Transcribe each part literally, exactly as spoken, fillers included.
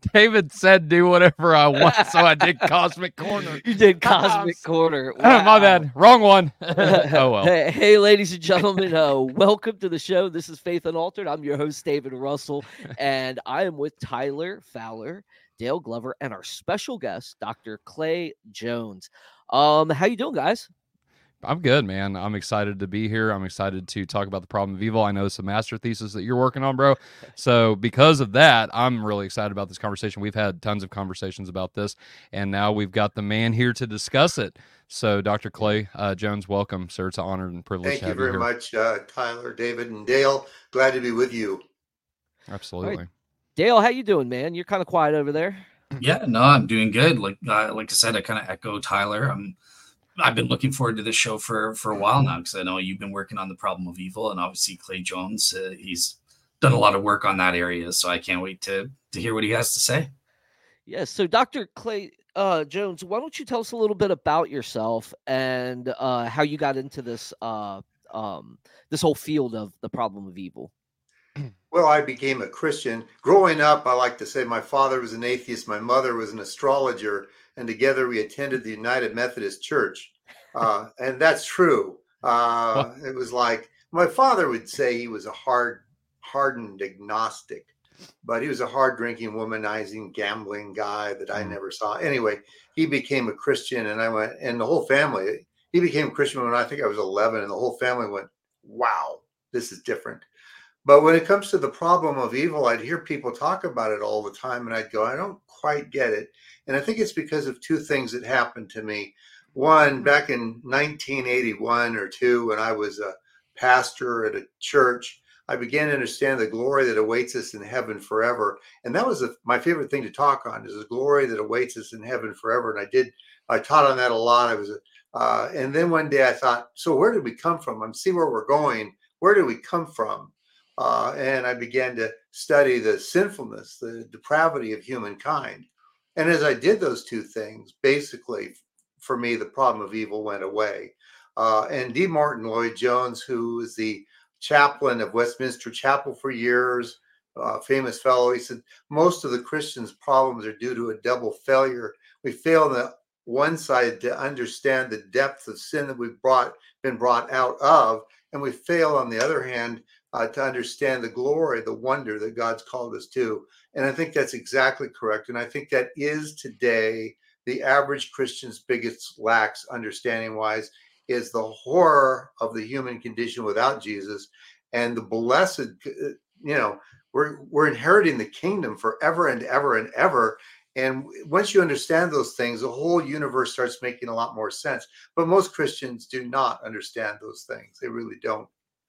David said do whatever I want, so I did Cosmic Corner. You did Cosmic Corner. Wow. My bad. Wrong one. Oh, well. Hey, hey, ladies and gentlemen, uh, welcome to the show. This is Faith Unaltered. I'm your host, David Russell, and I am with Tyler Fowler, Dale Glover, and our special guest, Doctor Clay Jones. Um, how you doing, guys? I'm good, man. I'm excited to be here. I'm excited to talk about the problem of evil. I know it's a master thesis that you're working on, bro. So because of that, I'm really excited about this conversation. We've had tons of conversations about this, and now we've got the man here to discuss it. So Doctor Clay uh, Jones, welcome, sir. It's an honor and privilege Thank to have you you very here. much, uh, Tyler, David, and Dale. Glad to be with you. Absolutely. Right. Dale, how you doing, man? You're kind of quiet over there. Yeah, no, I'm doing good. Like uh, like I said, I kind of echo Tyler. I'm I've been looking forward to this show for, for a while now because I know you've been working on the problem of evil, and obviously Clay Jones, uh, he's done a lot of work on that area. So I can't wait to to hear what he has to say. Yes. So Doctor Clay uh, Jones, why don't you tell us a little bit about yourself and uh, how you got into this uh, um, this whole field of the problem of evil? Well, I became a Christian. Growing up, I like to say my father was an atheist, my mother was an astrologer, and together we attended the United Methodist Church. Uh, and that's true. Uh, it was like my father would say he was a hard, hardened agnostic, but he was a hard drinking, womanizing, gambling guy that I never saw. Anyway, he became a Christian, and I went, and the whole family, he became a Christian when I think I was eleven, and the whole family went, wow, this is different. But when it comes to the problem of evil, I'd hear people talk about it all the time, and I'd go, I don't quite get it. And I think it's because of two things that happened to me. One, back in nineteen eighty-one or two, when I was a pastor at a church, I began to understand the glory that awaits us in heaven forever. And that was a, my favorite thing to talk on, is the glory that awaits us in heaven forever. And I did, I taught on that a lot. I was, a, uh, and then one day I thought, so where did we come from? I'm see where we're going. Where did we come from? Uh, and I began to study the sinfulness, the depravity of humankind. And as I did those two things, basically, for me, the problem of evil went away. Uh, and D. Martin Lloyd-Jones, who was the chaplain of Westminster Chapel for years, uh, famous fellow, he said, most of the Christians' problems are due to a double failure. We fail on the one side to understand the depth of sin that we've brought, been brought out of, and we fail on the other hand Uh, to understand the glory, the wonder that God's called us to. And I think that's exactly correct. And I think that is today the average Christian's biggest lacks, understanding wise, is the horror of the human condition without Jesus, and the blessed, you know, we're, we're inheriting the kingdom forever and ever and ever. And once you understand those things, the whole universe starts making a lot more sense. But most Christians do not understand those things. They really don't.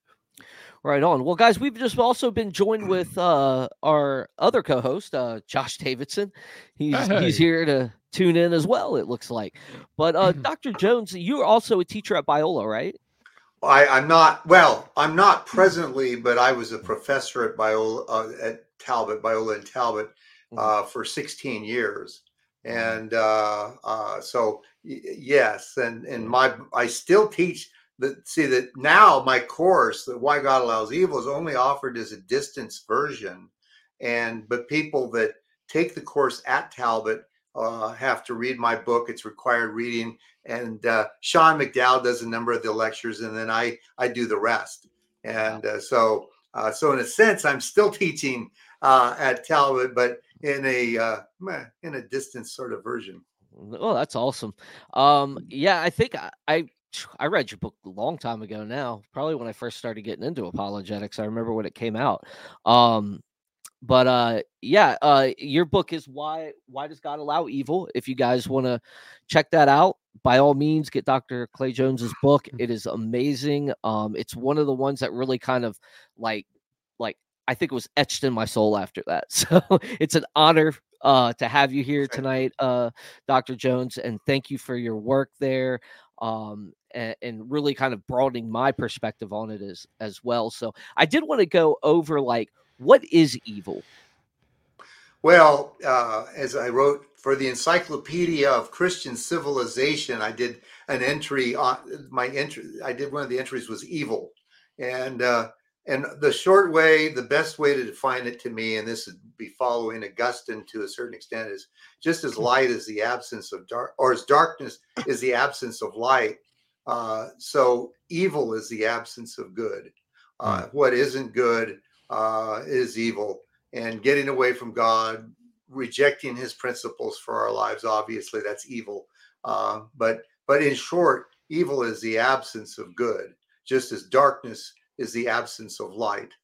Right on. Well, guys, we've just also been joined with uh, our other co-host, uh, Josh Davidson. He's Hey. he's here to tune in as well, it looks like. But uh, Doctor Jones, you're also a teacher at Biola, right? I, I'm not, well, I'm not presently, but I was a professor at Biola, uh, at Talbot, Biola and Talbot, uh, for sixteen years. And uh, uh, so, y- yes, and, and my, I still teach. That, see that now my course, that Why God Allows Evil, is only offered as a distance version, and but people that take the course at Talbot uh, have to read my book. It's required reading, and uh, Sean McDowell does a number of the lectures, and then I I do the rest. And uh, so uh, so in a sense, I'm still teaching uh, at Talbot, but in a uh, in a distance sort of version. Oh, that's awesome. Um, yeah, I think I. I I read your book a long time ago now, probably when I first started getting into apologetics. I remember when it came out. Um, but uh, yeah, uh, your book is why why does God allow evil? If you guys want to check that out, by all means, get Doctor Clay Jones's book. It is amazing. Um, it's one of the ones that really kind of like like I think it was etched in my soul after that. So it's an honor uh, to have you here tonight, uh, Doctor Jones, and thank you for your work there. Um, and, and really kind of broadening my perspective on it as as well. So I did want to go over like, what is evil? Well, uh, as I wrote for the Encyclopedia of Christian Civilization, I did an entry on my entry. I did one of the entries was evil, and uh, and the short way, the best way to define it to me, and this would be following Augustine to a certain extent, is just as light is the absence of dark, or as darkness is the absence of light, uh, so evil is the absence of good. Uh, mm. What isn't good uh, is evil, and getting away from God, rejecting his principles for our lives, obviously that's evil. Uh, but but in short, evil is the absence of good, just as darkness is the absence of light.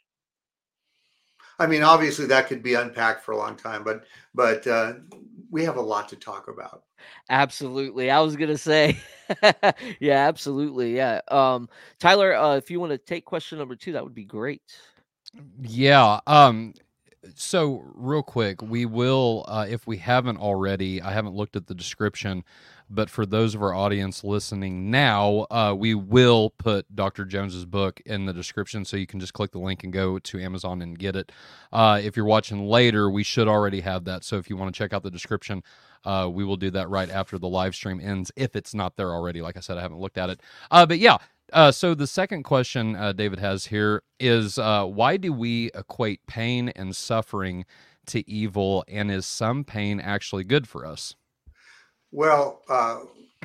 I mean, obviously that could be unpacked for a long time, but but uh, we have a lot to talk about. Absolutely. I was going to say, yeah, absolutely. Yeah. Um, Tyler, uh, if you want to take question number two, that would be great. Yeah. Um, so real quick, we will, uh, if we haven't already, I haven't looked at the description, but for those of our audience listening now, uh, we will put Doctor Jones's book in the description, so you can just click the link and go to Amazon and get it. Uh, if you're watching later, we should already have that. So if you want to check out the description, uh, we will do that right after the live stream ends, if it's not there already. Like I said, I haven't looked at it. Uh, but yeah, uh, so the second question uh, David has here is, uh, why do we equate pain and suffering to evil, and is some pain actually good for us? Well, uh,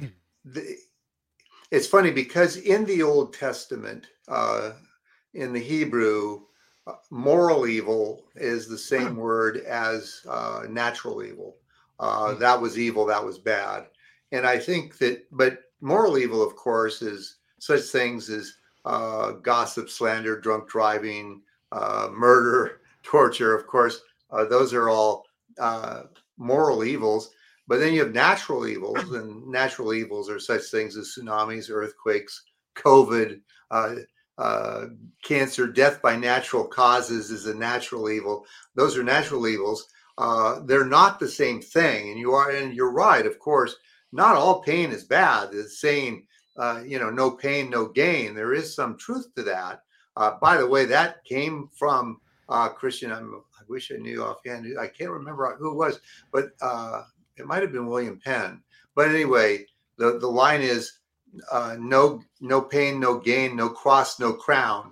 the, it's funny because in the Old Testament, uh, in the Hebrew, uh, moral evil is the same word as uh, natural evil. Uh, that was evil, that was bad. And I think that, but moral evil, of course, is such things as uh, gossip, slander, drunk driving, uh, murder, torture. Of course, uh, those are all uh, moral evils. But then you have natural evils, and natural evils are such things as tsunamis, earthquakes, COVID, uh, uh, cancer, death by natural causes is a natural evil. Those are natural evils. Uh, they're not the same thing. And you are, and you're right, of course, not all pain is bad. It's saying, uh, you know, no pain, no gain. There is some truth to that. Uh, by the way, that came from uh, Christian. I'm, I wish I knew offhand. I can't remember who it was, but uh, it might have been William Penn. But anyway, the, the line is uh, no no pain, no gain, no cross, no crown.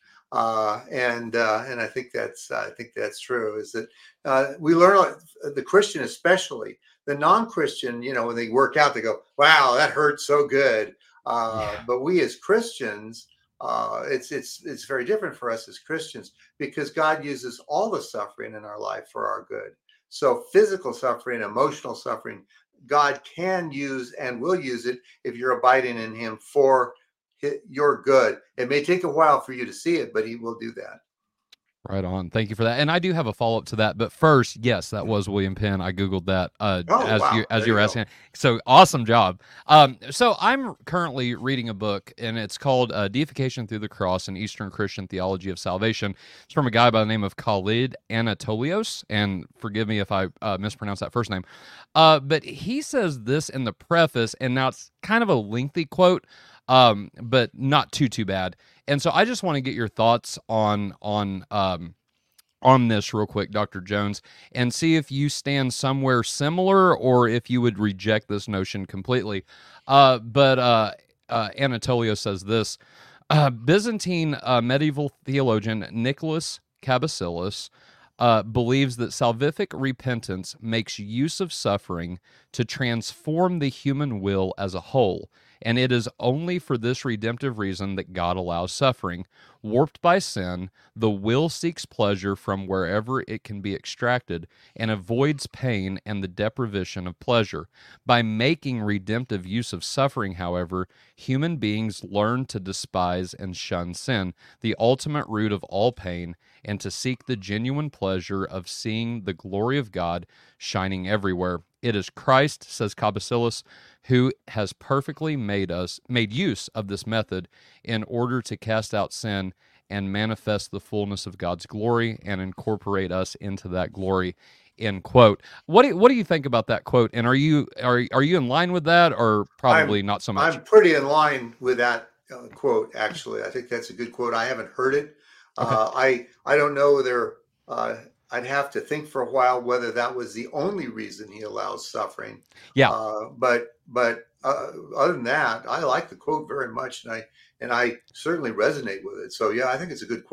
Uh, and uh, and I think that's uh, I think that's true. Is that uh, we learn, the Christian especially, the non-Christian, you know, when they work out, they go, "Wow, that hurts so good." Uh, yeah. But we as Christians, uh, it's it's it's very different for us as Christians, because God uses all the suffering in our life for our good. So physical suffering, emotional suffering, God can use and will use it if you're abiding in Him for your good. It may take a while for you to see it, but He will do that. Right on. Thank you for that. And I do have a follow-up to that. But first, yes, that was William Penn. I Googled that uh, oh, as wow. you as there you were you asking. So awesome job. Um, so I'm currently reading a book, and it's called uh, Deification Through the Cross, an Eastern Christian Theology of Salvation. It's from a guy by the name of Khalid Anatolios. And forgive me if I uh, mispronounce that first name. Uh, but he says this in the preface, and now it's kind of a lengthy quote, um, but not too, too bad. And so I just want to get your thoughts on on um, on this real quick, Doctor Jones, and see if you stand somewhere similar or if you would reject this notion completely. Uh, but uh, uh, Anatolio says this, uh, Byzantine uh, medieval theologian Nicholas Cabasilas uh, believes that salvific repentance makes use of suffering to transform the human will as a whole. And it is only for this redemptive reason that God allows suffering. Warped by sin, the will seeks pleasure from wherever it can be extracted and avoids pain and the deprivation of pleasure. By making redemptive use of suffering, however, human beings learn to despise and shun sin, the ultimate root of all pain, and to seek the genuine pleasure of seeing the glory of God shining everywhere. It is Christ, says Cabasilas, who has perfectly made us made use of this method in order to cast out sin and manifest the fullness of God's glory and incorporate us into that glory. End quote. What do what do you think about that quote? And are you are are you in line with that, or probably I'm, not so much? I'm pretty in line with that uh, quote. Actually, I think that's a good quote. I haven't heard it. Okay. Uh, I I don't know whether. Uh, I'd have to think for a while whether that was the only reason He allows suffering. Yeah. Uh, but but uh, other than that, I like the quote very much, and I and I certainly resonate with it. So yeah, I think it's a good quote.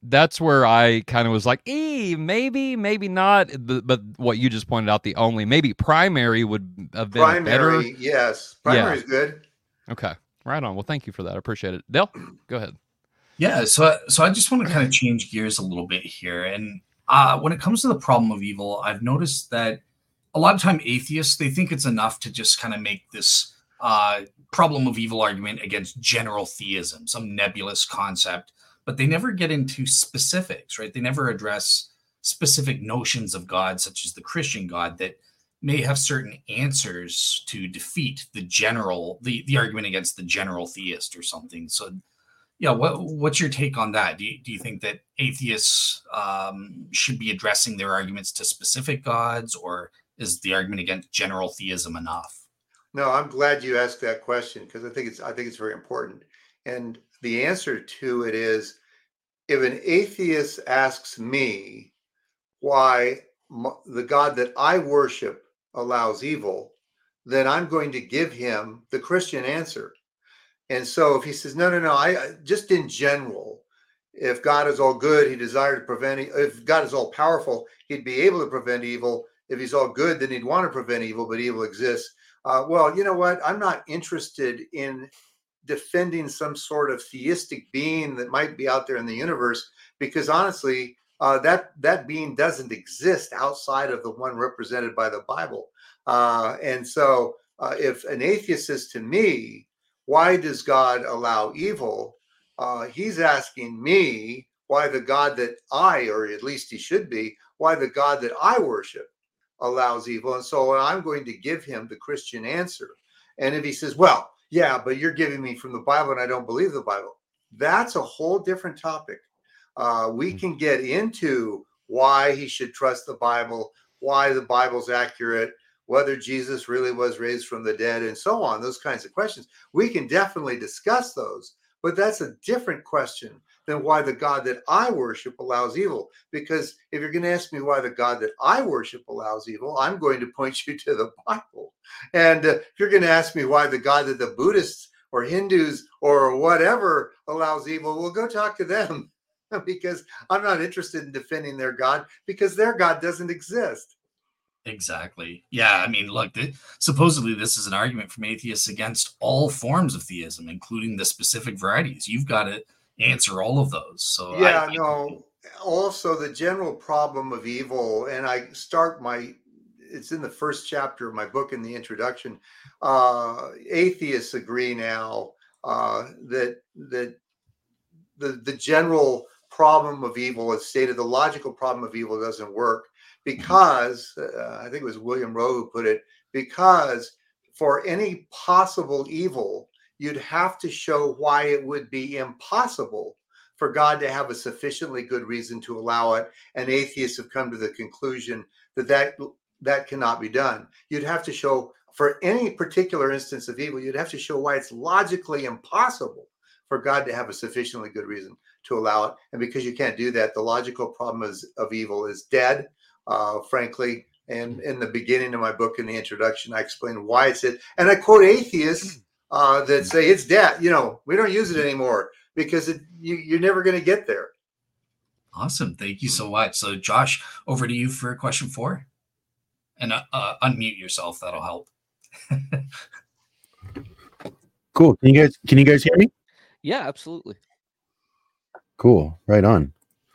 that's where I kind of was like, "Eh, maybe, maybe not." But, but what you just pointed out, the only maybe primary would have been a better. Primary, yes. Primary Yeah. is good. Okay, right on. Well, thank you for that. I appreciate it. Dale, go ahead. Yeah, so so I just want to kind of change gears a little bit here, and uh, when it comes to the problem of evil, I've noticed that a lot of time atheists, they think it's enough to just kind of make this uh, problem of evil argument against general theism, some nebulous concept, but they never get into specifics, right? They never address specific notions of God, such as the Christian God, that may have certain answers to defeat the general, the, the argument against the general theist or something. So yeah, what what's your take on that? Do you, do you think that atheists um, should be addressing their arguments to specific gods, or is the argument against general theism enough? No, I'm glad you asked that question because I think it's I think it's very important. And the answer to it is, if an atheist asks me why m- the God that I worship allows evil, then I'm going to give him the Christian answer. And so if he says, no, no, no, I I- just in general, if God is all good, he desired to prevent, e- if God is all powerful, he'd be able to prevent evil. If he's all good, then he'd want to prevent evil, but evil exists. Uh, well, you know what? I'm not interested in defending some sort of theistic being that might be out there in the universe, because honestly, uh, that that being doesn't exist outside of the one represented by the Bible. Uh, and so, uh, if an atheist says to me, "Why does God allow evil?" Uh, he's asking me why the God that I, or at least he should be, why the God that I worship allows evil. And so I'm going to give him the Christian answer. And if he says, well, yeah, but you're giving me from the Bible and I don't believe the Bible, that's a whole different topic. Uh, we can get into why he should trust the Bible, why the Bible's accurate, whether Jesus really was raised from the dead, and so on, those kinds of questions. We can definitely discuss those, but that's a different question than why the God that I worship allows evil. Because if you're going to ask me why the God that I worship allows evil, I'm going to point you to the Bible. And uh, if you're going to ask me why the God that the Buddhists or Hindus or whatever allows evil, well, go talk to them, because I'm not interested in defending their God, because their God doesn't exist. Exactly. Yeah. I mean, look, th- supposedly this is an argument from atheists against all forms of theism, including the specific varieties. You've got to answer all of those. So Yeah, I, no. Also, the general problem of evil, and I start my, it's in the first chapter of my book in the introduction. Uh, atheists agree now uh, that that the the general problem of evil is stated. The logical problem of evil doesn't work because uh, I think it was William Rowe who put it. Because for any possible evil, you'd have to show why it would be impossible for God to have a sufficiently good reason to allow it. And atheists have come to the conclusion that that, that cannot be done. You'd have to show, for any particular instance of evil, you'd have to show why it's logically impossible for God to have a sufficiently good reason to allow it. And because you can't do that, the logical problem is, of evil is dead, uh, frankly. And in the beginning of my book, in the introduction, I explain why it's it. And I quote atheists uh, that say it's dead. You know, we don't use it anymore because it, you, you're never going to get there. Awesome. Thank you so much. So, Josh, over to you for question four. And uh, uh, unmute yourself. That'll help. Cool. Can you guys can you guys hear me? Yeah, absolutely. Cool. Right on.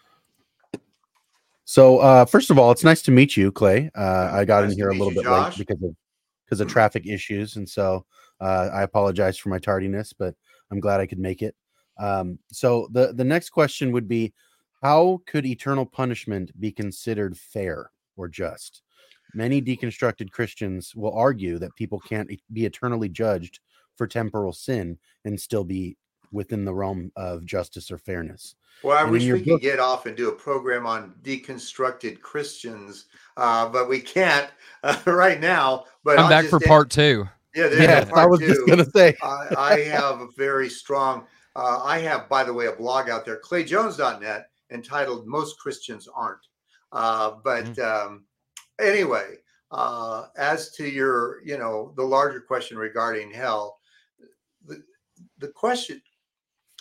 So uh, first of all, it's nice to meet you, Clay. Uh, I got Nice in to here a meet little you, bit late Josh. because of because of traffic issues, and so uh, I apologize for my tardiness, but I'm glad I could make it. Um, so the the next question would be, how could eternal punishment be considered fair or just? Many deconstructed Christians will argue that people can't e- be eternally judged for temporal sin and still be within the realm of justice or fairness. Well, I And in wish your we book, could get off and do a program on deconstructed Christians, uh, but we can't uh, right now. But I'm I'll back just for part two. Yeah, there's yeah, a I part was just two. gonna say. I, I have a very strong. Uh, I have, by the way, a blog out there, clay jones dot net, entitled "Most Christians Aren't." Uh, but um, anyway, uh, as to your, you know, the larger question regarding hell, the the question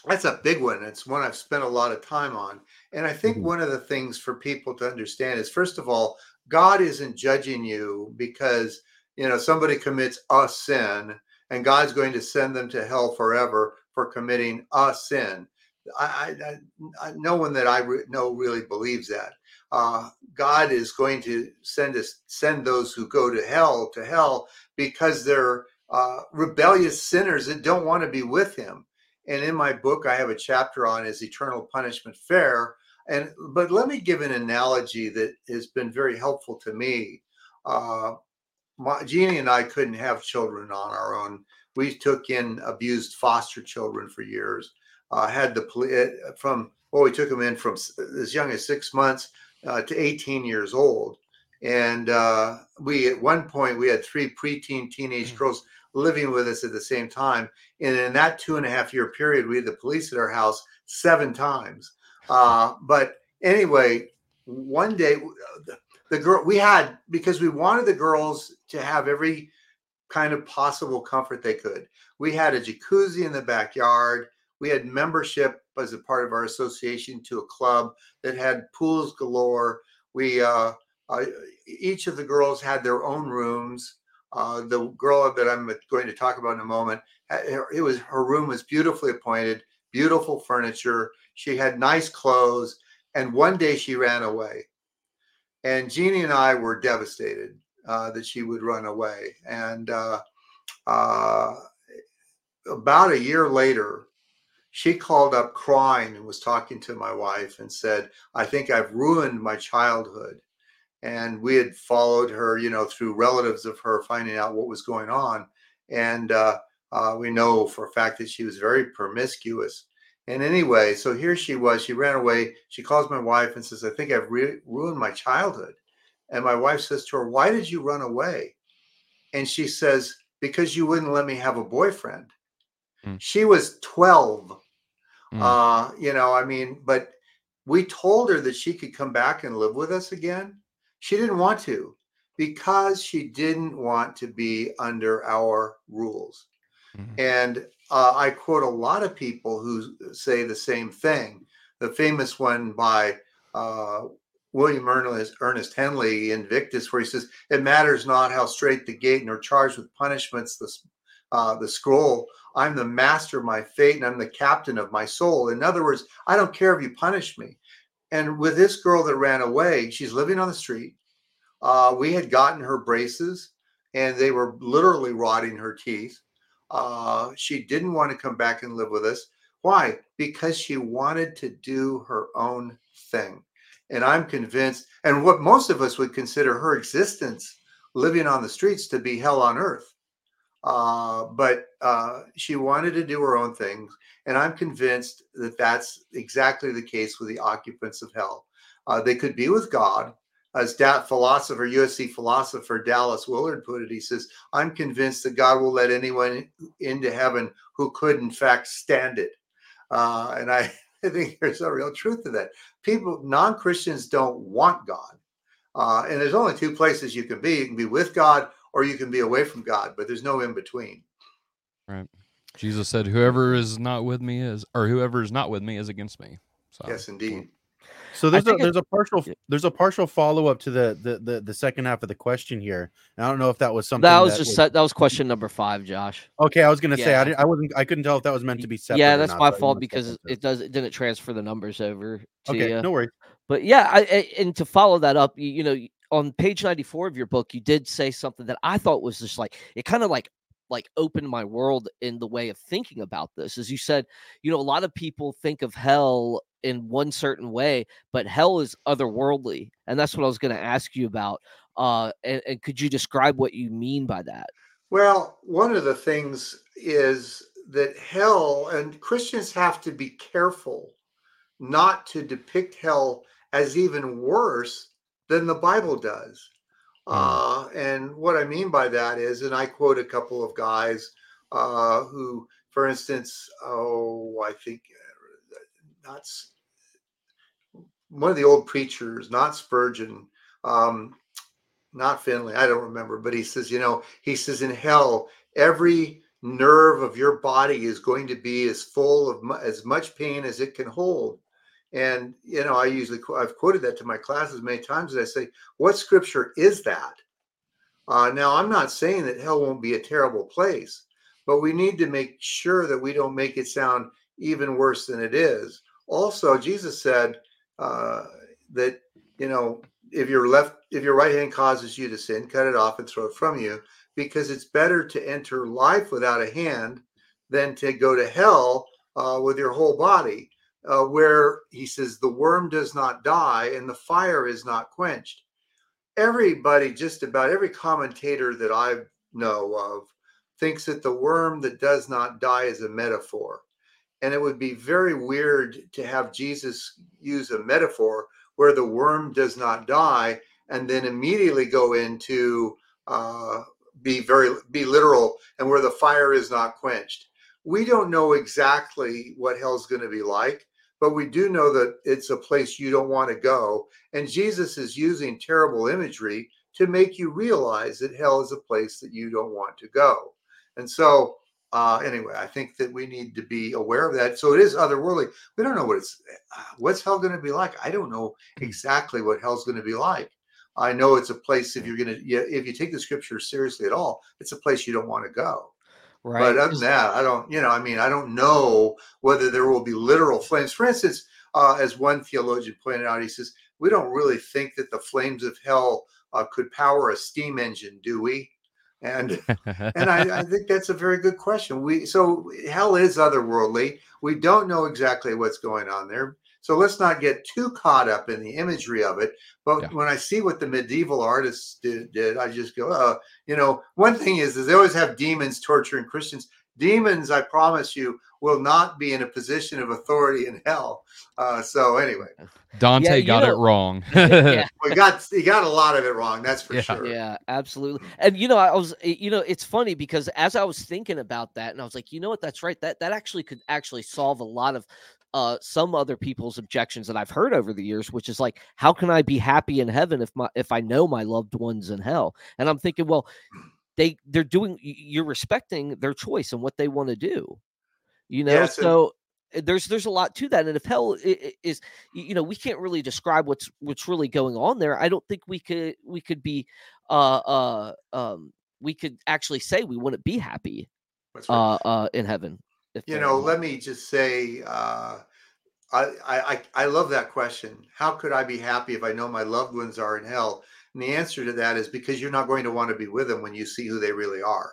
That's a big one. It's one I've spent a lot of time on. And I think Mhm. one of the things for people to understand is, first of all, God isn't judging you because, you know, somebody commits a sin and God's going to send them to hell forever for committing a sin. I, I, I no one that I re- know really believes that. Uh, God is going to send us, send those who go to hell to hell because they're uh, rebellious sinners that don't want to be with Him. And in my book, I have a chapter on is eternal punishment fair? And but let me give an analogy that has been very helpful to me. Uh, my, Jeannie and I couldn't have children on our own. We took in abused foster children for years. Uh, had the police from well, we took them in from as young as six months uh, to eighteen years old. And uh, we at one point we had three preteen teenage girls living with us at the same time. And in that two and a half year period, we had the police at our house seven times. Uh, but anyway, one day the, the girl we had, because we wanted the girls to have every kind of possible comfort they could. We had a jacuzzi in the backyard. We had membership as a part of our association to a club that had pools galore. We uh, uh, each of the girls had their own rooms. Uh, the girl that I'm going to talk about in a moment, it was her room was beautifully appointed, beautiful furniture. She had nice clothes, and one day she ran away, and Jeannie and I were devastated uh, that she would run away. And uh, uh, about a year later, she called up crying and was talking to my wife and said, I think I've ruined my childhood. And we had followed her, you know, through relatives of her, finding out what was going on. And uh, uh, we know for a fact that she was very promiscuous. And anyway, so here she was. She ran away. She calls my wife and says, I think I've re- ruined my childhood. And my wife says to her, why did you run away? And she says, because you wouldn't let me have a boyfriend. Mm. She was twelve. Mm. Uh, you know, I mean, but we told her that she could come back and live with us again. She didn't want to because she didn't want to be under our rules. Mm. And uh, I quote a lot of people who say the same thing. The famous one by uh, William Ernest, Ernest Henley, Invictus, where he says, it matters not how straight the gate nor charged with punishments the, uh, the scroll. I'm the master of my fate and I'm the captain of my soul. In other words, I don't care if you punish me. And with this girl that ran away, she's living on the street. Uh, we had gotten her braces and they were literally rotting her teeth. Uh, she didn't want to come back and live with us. Why? Because she wanted to do her own thing. And I'm convinced, and what most of us would consider her existence living on the streets to be hell on earth. Uh, but uh, she wanted to do her own things. And I'm convinced that that's exactly the case with the occupants of hell. Uh, they could be with God. As that philosopher, U S C philosopher Dallas Willard put it, he says, I'm convinced that God will let anyone into heaven who could, in fact, stand it. Uh, and I, I think there's a real truth to that. People, non-Christians don't want God. Uh, and there's only two places you can be. You can be with God or you can be away from God, but there's no in between. Right. Jesus said, whoever is not with me is, or whoever is not with me is against me. So, yes, indeed. So there's a think it- there's a partial yeah. there's a partial follow up to the, the the the second half of the question here. And I don't know if that was something That was that just was, that was question number five, Josh. okay. I was gonna say I Yeah. didn't I wasn't I couldn't tell if that was meant to be separate. Yeah, or that's not, my so I didn't fault wanna step because into it does it didn't transfer the numbers over to Okay, you. no worries. But yeah, I, I and to follow that up, you, you know, on page ninety-four of your book, you did say something that I thought was just like it kind of like like opened my world in the way of thinking about this. As you said, you know, a lot of people think of hell in one certain way, but hell is otherworldly, and that's what I was going to ask you about. Uh, and, and could you describe what you mean by that? Well, one of the things is that hell, and Christians have to be careful not to depict hell as even worse than the Bible does. Mm. Uh, and what I mean by that is, and I quote a couple of guys uh, who, for instance, oh, I think uh, not one of the old preachers, not Spurgeon, um, not Finley, I don't remember, but he says, you know, he says in hell, every nerve of your body is going to be as full of mu- as much pain as it can hold. And, you know, I usually, I've quoted that to my classes many times. And I say, what scripture is that? Uh, now, I'm not saying that hell won't be a terrible place, but we need to make sure that we don't make it sound even worse than it is. Also, Jesus said uh, that, you know, if your left, if your right hand causes you to sin, cut it off and throw it from you, because it's better to enter life without a hand than to go to hell uh, with your whole body, uh, where he says the worm does not die and the fire is not quenched. Everybody, just about every commentator that I know of, thinks that the worm that does not die is a metaphor. And it would be very weird to have Jesus use a metaphor where the worm does not die and then immediately go into uh, be very be literal and where the fire is not quenched. We don't know exactly what hell's going to be like, but we do know that it's a place you don't want to go. And Jesus is using terrible imagery to make you realize that hell is a place that you don't want to go. And so uh, anyway, I think that we need to be aware of that. So it is otherworldly. We don't know what it's, what's hell going to be like. I don't know exactly what hell's going to be like. I know it's a place, if you're going to, if you take the scripture seriously at all, it's a place you don't want to go. Right. But other than that, I don't, you know, I mean, I don't know whether there will be literal flames. For instance, uh, as one theologian pointed out, he says, we don't really think that the flames of hell uh, could power a steam engine, do we? And and I, I think that's a very good question. We so hell is otherworldly. We don't know exactly what's going on there. So let's not get too caught up in the imagery of it. But yeah. When I see what the medieval artists did, did I just go, uh, you know, one thing is, is they always have demons torturing Christians. Demons, I promise you, will not be in a position of authority in hell. Uh, so anyway, Dante yeah, got know, it wrong. yeah. We got he got a lot of it wrong. That's for yeah. sure. Yeah, absolutely. And you know, I was, you know, it's funny because as I was thinking about that, and I was like, you know what, that's right. That that actually could actually solve a lot of uh, some other people's objections that I've heard over the years, which is like, how can I be happy in heaven if my if I know my loved one's in hell? And I'm thinking, well, they they're doing, you're respecting their choice and what they want to do, you know. Yes, so there's there's a lot to that. And if hell is, you know, we can't really describe what's what's really going on there. I don't think we could we could be uh uh um we could actually say we wouldn't be happy That's right. uh uh in heaven. If you know, let me just say, uh I, I I love that question. How could I be happy if I know my loved ones are in hell? And the answer to that is because you're not going to want to be with them when you see who they really are.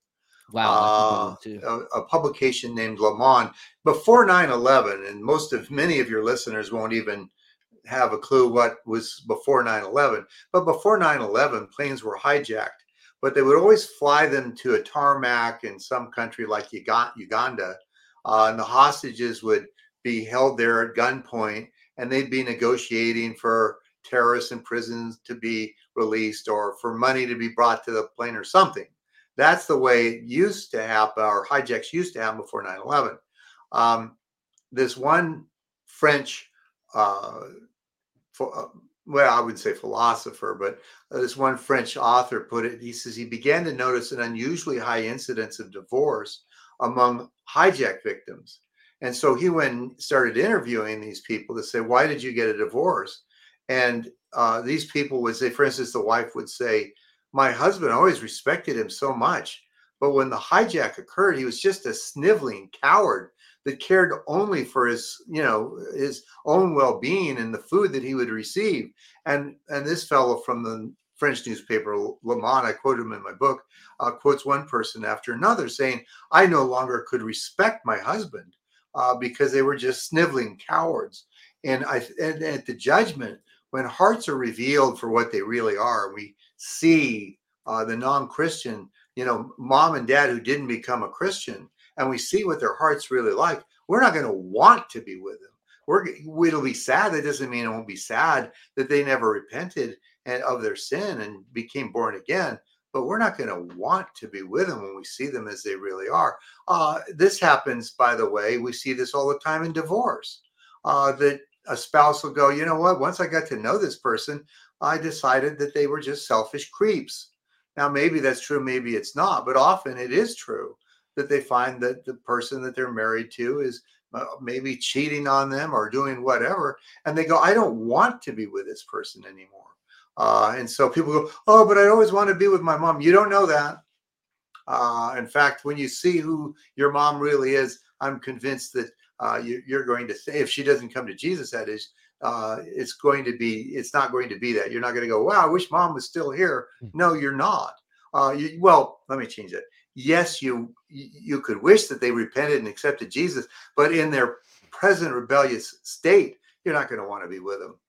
Wow. Uh, a, a publication named Le Monde before nine eleven, and most of many of your listeners won't even have a clue what was before nine eleven. But before nine eleven, planes were hijacked, but they would always fly them to a tarmac in some country like Uganda, uh, and the hostages would be held there at gunpoint, and they'd be negotiating for terrorists in prisons to be released or for money to be brought to the plane or something. That's the way it used to happen, or hijacks used to happen before nine eleven. Um, this one French, uh, for, uh, well, I wouldn't say philosopher, but uh, this one French author put it, he says he began to notice an unusually high incidence of divorce among hijack victims. And so he went and started interviewing these people to say, why did you get a divorce? And uh, these people would say, for instance, the wife would say, my husband always respected him so much, but when the hijack occurred, he was just a sniveling coward that cared only for his, you know, his own well-being and the food that he would receive. And and this fellow from the French newspaper Le Monde, I quote him in my book, uh, quotes one person after another saying, I no longer could respect my husband uh, because they were just sniveling cowards. And I and at the judgment, when hearts are revealed for what they really are, we see uh, the non-Christian, you know, mom and dad who didn't become a Christian, and we see what their hearts really like, we're not going to want to be with them. We're, it'll be sad. That doesn't mean it won't be sad that they never repented and of their sin and became born again, but we're not going to want to be with them when we see them as they really are. Uh, this happens, by the way, we see this all the time in divorce, uh, that a spouse will go, you know what, once I got to know this person, I decided that they were just selfish creeps. Now, maybe that's true, maybe it's not, but often it is true. that they find that the person that they're married to is uh, maybe cheating on them or doing whatever. And they go, I don't want to be with this person anymore. Uh, and so people go, oh, but I always want to be with my mom. You don't know that. Uh, in fact, when you see who your mom really is, I'm convinced that uh, you, you're going to say, if she doesn't come to Jesus, that is, uh, it's going to be, it's not going to be that. You're not going to go, wow, I wish mom was still here. No, you're not. Uh, you, well, let me change it. Yes, you you could wish that they repented and accepted Jesus, but in their present rebellious state, you're not going to want to be with them.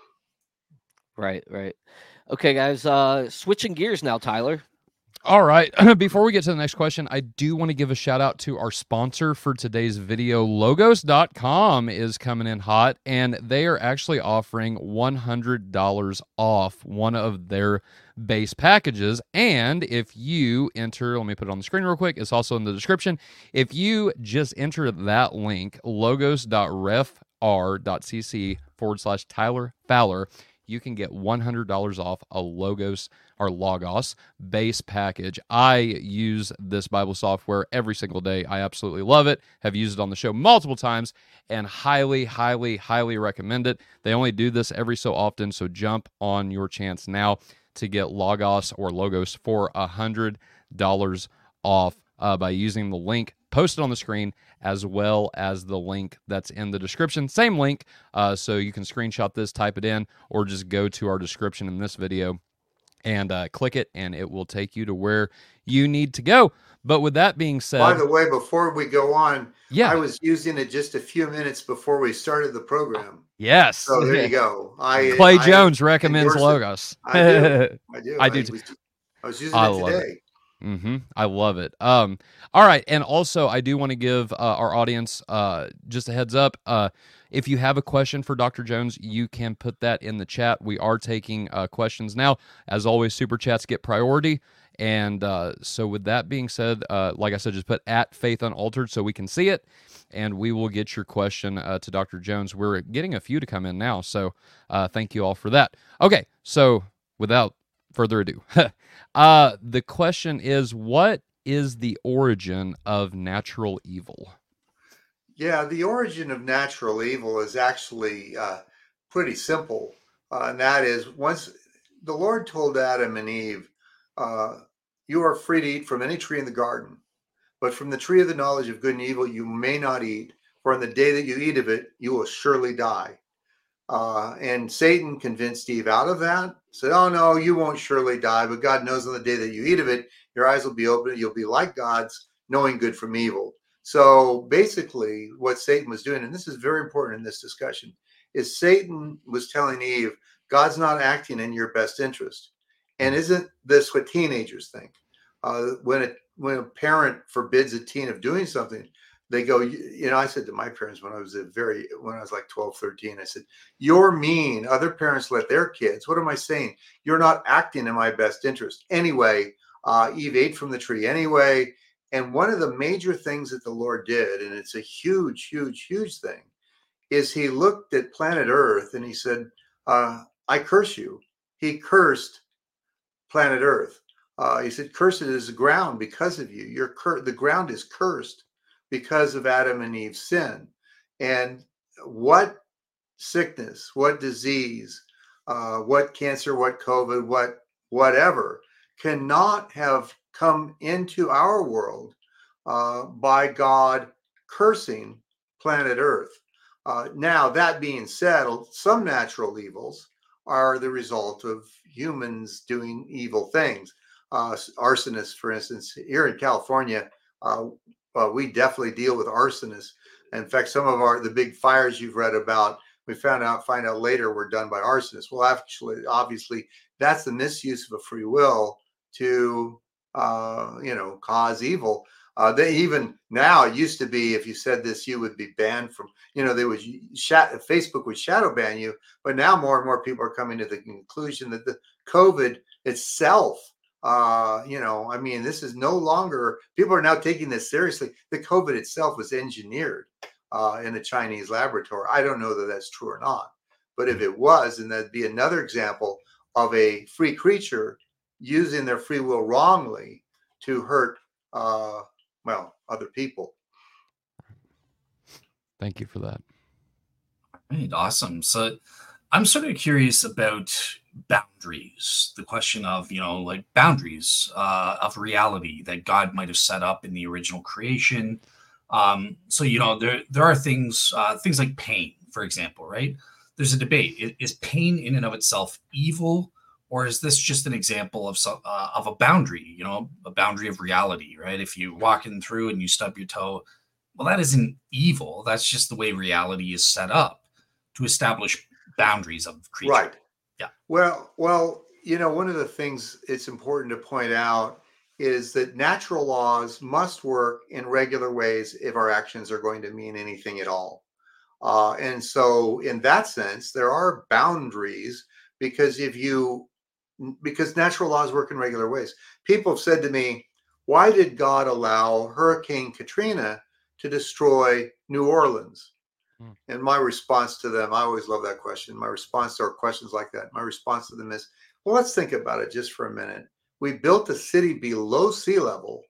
Right, right. Okay, guys, uh, switching gears now, Tyler. All right. Before we get to the next question, I do want to give a shout out to our sponsor for today's video. Logos dot com is coming in hot, and they are actually offering one hundred dollars off one of their base packages. And if you enter, let me put it on the screen real quick, it's also in the description. If you just enter that link, logos dot refr dot cc forward slash Tyler Fowler, you can get one hundred dollars off a Logos or Logos base package. I use this Bible software every single day. I absolutely love it. Have used it on the show multiple times and highly, highly, highly recommend it. They only do this every so often, so jump on your chance now to get Logos or Logos for one hundred dollars off uh, by using the link posted on the screen, as well as the link that's in the description. Same link, uh, so you can screenshot this, type it in, or just go to our description in this video and uh, click it, and it will take you to where you need to go. But with that being said... By the way, before we go on, yeah. I was using it just a few minutes before we started the program. Yes. So there you go. I, Clay I Jones recommends Logos. I do. I do. I do I too. was, I was using I it love today. It. Mm-hmm. I love it. Um, all right. And also, I do want to give uh, our audience uh, just a heads up. Uh, if you have a question for Doctor Jones, you can put that in the chat. We are taking uh, questions now. As always, Super Chats get priority. And uh, so with that being said, uh, like I said, just put at Faith Unaltered so we can see it, and we will get your question uh, to Doctor Jones. We're getting a few to come in now, so uh, thank you all for that. Okay, so without further ado, uh, the question is, what is the origin of natural evil? Yeah, the origin of natural evil is actually uh, pretty simple, uh, and that is once the Lord told Adam and Eve, uh, you are free to eat from any tree in the garden, but from the tree of the knowledge of good and evil you may not eat, for on the day that you eat of it, you will surely die. Uh, and Satan convinced Eve out of that, said, oh no, you won't surely die, but God knows on the day that you eat of it, your eyes will be open, you'll be like gods, knowing good from evil. So basically what Satan was doing, and this is very important in this discussion, is Satan was telling Eve, God's not acting in your best interest. And isn't this what teenagers think? Uh, when, it, when a parent forbids a teen of doing something, they go, you know, I said to my parents when I was a very, when I was like twelve, thirteen, I said, you're mean. Other parents let their kids. What am I saying? You're not acting in my best interest. Anyway, uh, Eve ate from the tree anyway. And one of the major things that the Lord did, and it's a huge, huge, huge thing, is he looked at planet Earth and he said, uh, I curse you. He cursed planet Earth. Uh, he said, cursed is the ground because of you. You're cur- the ground is cursed because of Adam and Eve's sin. And what sickness, what disease, uh, what cancer, what COVID, what whatever cannot have come into our world uh, by God cursing planet Earth. Uh, now, that being said, some natural evils are the result of humans doing evil things. Uh, arsonists, for instance, here in California, uh, uh, we definitely deal with arsonists. In fact, some of our the big fires you've read about, we found out find out later were done by arsonists. Well, actually, obviously, that's the misuse of a free will to uh, you know cause evil. Uh, they even now, it used to be if you said this, you would be banned from, you know, they would shadow, Facebook would shadow ban you. But now more and more people are coming to the conclusion that the COVID itself, uh, you know, I mean, this is no longer, people are now taking this seriously. The COVID itself was engineered uh, in a Chinese laboratory. I don't know that that's true or not. But if it was, then that'd be another example of a free creature using their free will wrongly to hurt uh well, other people. Thank you for that. Right, awesome. So I'm sort of curious about boundaries, the question of, you know, like boundaries uh, of reality that God might have set up in the original creation. Um, so, you know, there there are things, uh, things like pain, for example, right? There's a debate. I- Is pain in and of itself evil, or is this just an example of some, uh, of a boundary, you know, a boundary of reality, right? If you're walking through and you stub your toe, well, that isn't evil. That's just the way reality is set up to establish boundaries of creatures. Right. Yeah. Well, well, you know, one of the things it's important to point out is that natural laws must work in regular ways if our actions are going to mean anything at all. Uh, and so, in that sense, there are boundaries because if you, because natural laws work in regular ways. People have said to me, why did God allow Hurricane Katrina to destroy New Orleans? Hmm. And my response to them, I always love that question. My response to our questions like that, my response to them is, well, let's think about it just for a minute. We built a city below sea level,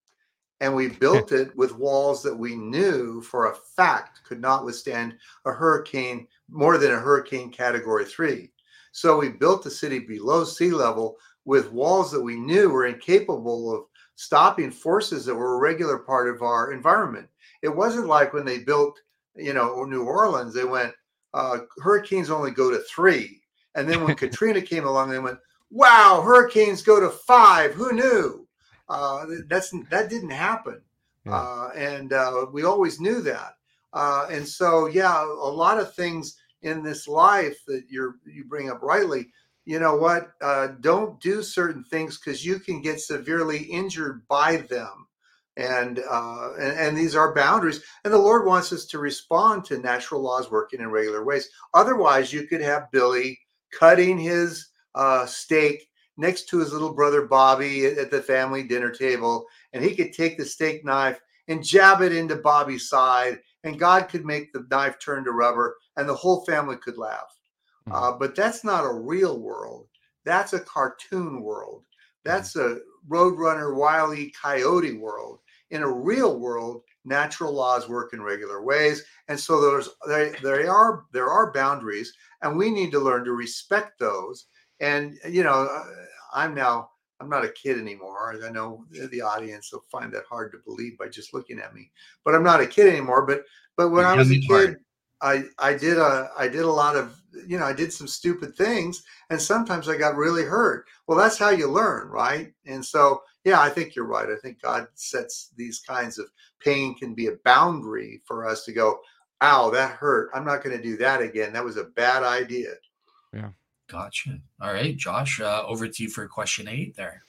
and we built it with walls that we knew for a fact could not withstand a hurricane more than a hurricane category three. So we built the city below sea level with walls that we knew were incapable of stopping forces that were a regular part of our environment. It wasn't like when they built, you know, New Orleans, they went, uh, hurricanes only go to three. And then when Katrina came along, they went, wow, hurricanes go to five. Who knew? Uh, that's that didn't happen, Yeah. uh, and uh, we always knew that. Uh, and so, yeah, a lot of things in this life that you're you bring up rightly. You know what? Uh, don't do certain things because you can get severely injured by them, and, uh, and and these are boundaries. And the Lord wants us to respond to natural laws working in regular ways. Otherwise, you could have Billy cutting his uh, steak next to his little brother Bobby at the family dinner table, and he could take the steak knife and jab it into Bobby's side, and God could make the knife turn to rubber, and the whole family could laugh. Mhm. Uh, but that's not a real world. That's a cartoon world. That's a Roadrunner, Wile E. Coyote world. In a real world, natural laws work in regular ways, and so there's they, there are there are boundaries, and we need to learn to respect those. And you know, I'm now I'm not a kid anymore. I know the audience will find that hard to believe by just looking at me, but I'm not a kid anymore. But but when You're I was a young at heart. kid, I I did a I did a lot of you know I did some stupid things, and sometimes I got really hurt. Well, that's how you learn, right? And so yeah, I think you're right. I think God sets these kinds of pain can be a boundary for us to go, ow, that hurt. I'm not going to do that again. That was a bad idea. Yeah. Gotcha. All right, Josh, uh, over to you for question eight there.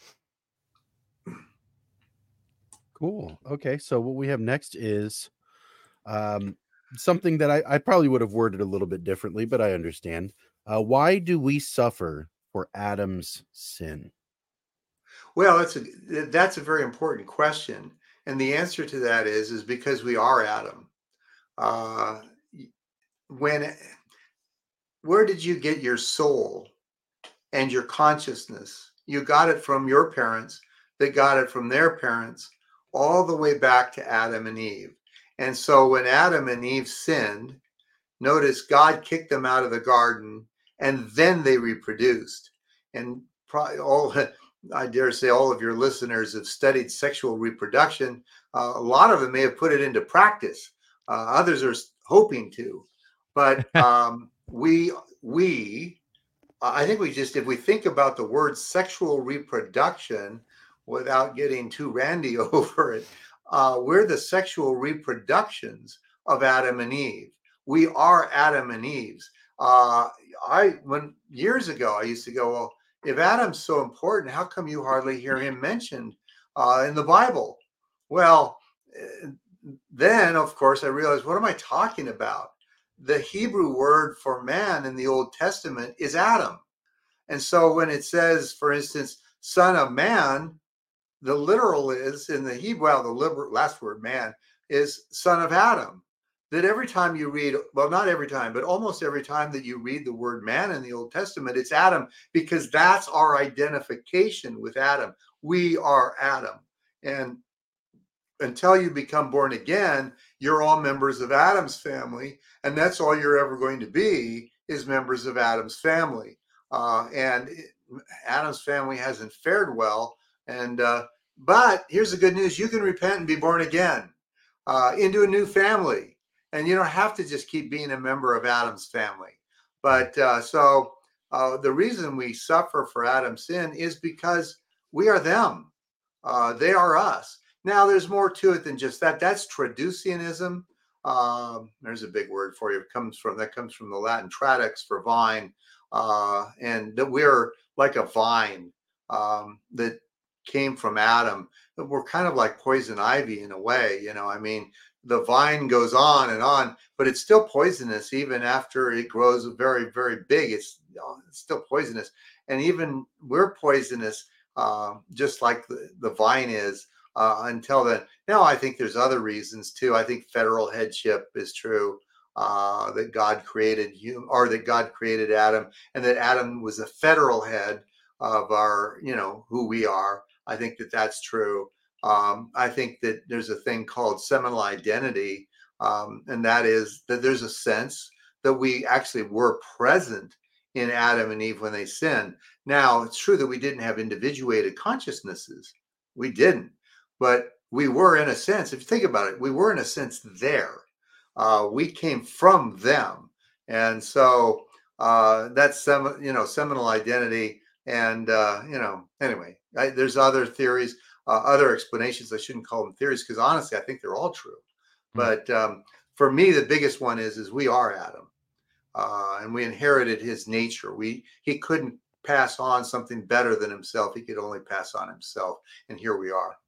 Cool. Okay. So what we have next is um, something that I, I probably would have worded a little bit differently, but I understand. Uh, why do we suffer for Adam's sin? Well, that's a that's a very important question, and the answer to that is is because we are Adam. Uh, when where did you get your soul and your consciousness? You got it from your parents, that got it from their parents, all the way back to Adam and Eve. And so when Adam and Eve sinned, notice God kicked them out of the garden, and then they reproduced. And probably all, I dare say, all of your listeners have studied sexual reproduction. Uh, a lot of them may have put it into practice. Uh, others are hoping to. But um, we, we, I think we just, if we think about the word sexual reproduction without getting too randy over it, uh, we're the sexual reproductions of Adam and Eve. We are Adam and Eve's. Uh, I when years ago I used to go, well, if Adam's so important, how come you hardly hear him mentioned uh, in the Bible? Well, uh, then of course I realized, what am I talking about? The Hebrew word for man in the Old Testament is Adam, and so when it says, for instance, son of man, the literal is in the Hebrew, well, the liberal, last word man is son of Adam. That every time you read, well, not every time, but almost every time that you read the word man in the Old Testament, it's Adam, because that's our identification with Adam. We are Adam. And until you become born again, you're all members of Adam's family, and that's all you're ever going to be is members of Adam's family. Uh, and it, Adam's family hasn't fared well. And uh, but here's the good news: you can repent and be born again uh, into a new family, and you don't have to just keep being a member of Adam's family. But uh, so uh, the reason we suffer for Adam's sin is because we are them; uh, they are us. Now, there's more to it than just that. That's traducianism. Um, there's a big word for you. It comes from that comes from the Latin tradex for vine, uh, and that we're like a vine um, that came from Adam. We're kind of like poison ivy in a way, you know. I mean, the vine goes on and on, but it's still poisonous even after it grows very, very big. It's, it's still poisonous, and even we're poisonous, uh, just like the, the vine is. Uh, until then. Now, I think there's other reasons too. I think federal headship is true, uh, that God created you, or that God created Adam, and that Adam was a federal head of our, you know, who we are. I think that that's true. Um, I think that there's a thing called seminal identity, um, and that is that there's a sense that we actually were present in Adam and Eve when they sinned. Now, it's true that we didn't have individuated consciousnesses. We didn't. But we were, in a sense, if you think about it, we were in a sense there. Uh, we came from them, and so uh, that's some, you know, seminal identity. And uh, you know, anyway, I, there's other theories, uh, other explanations. I shouldn't call them theories because honestly, I think they're all true. Mm-hmm. But um, for me, the biggest one is is we are Adam, uh, and we inherited his nature. We he couldn't pass on something better than himself. He could only pass on himself, and here we are.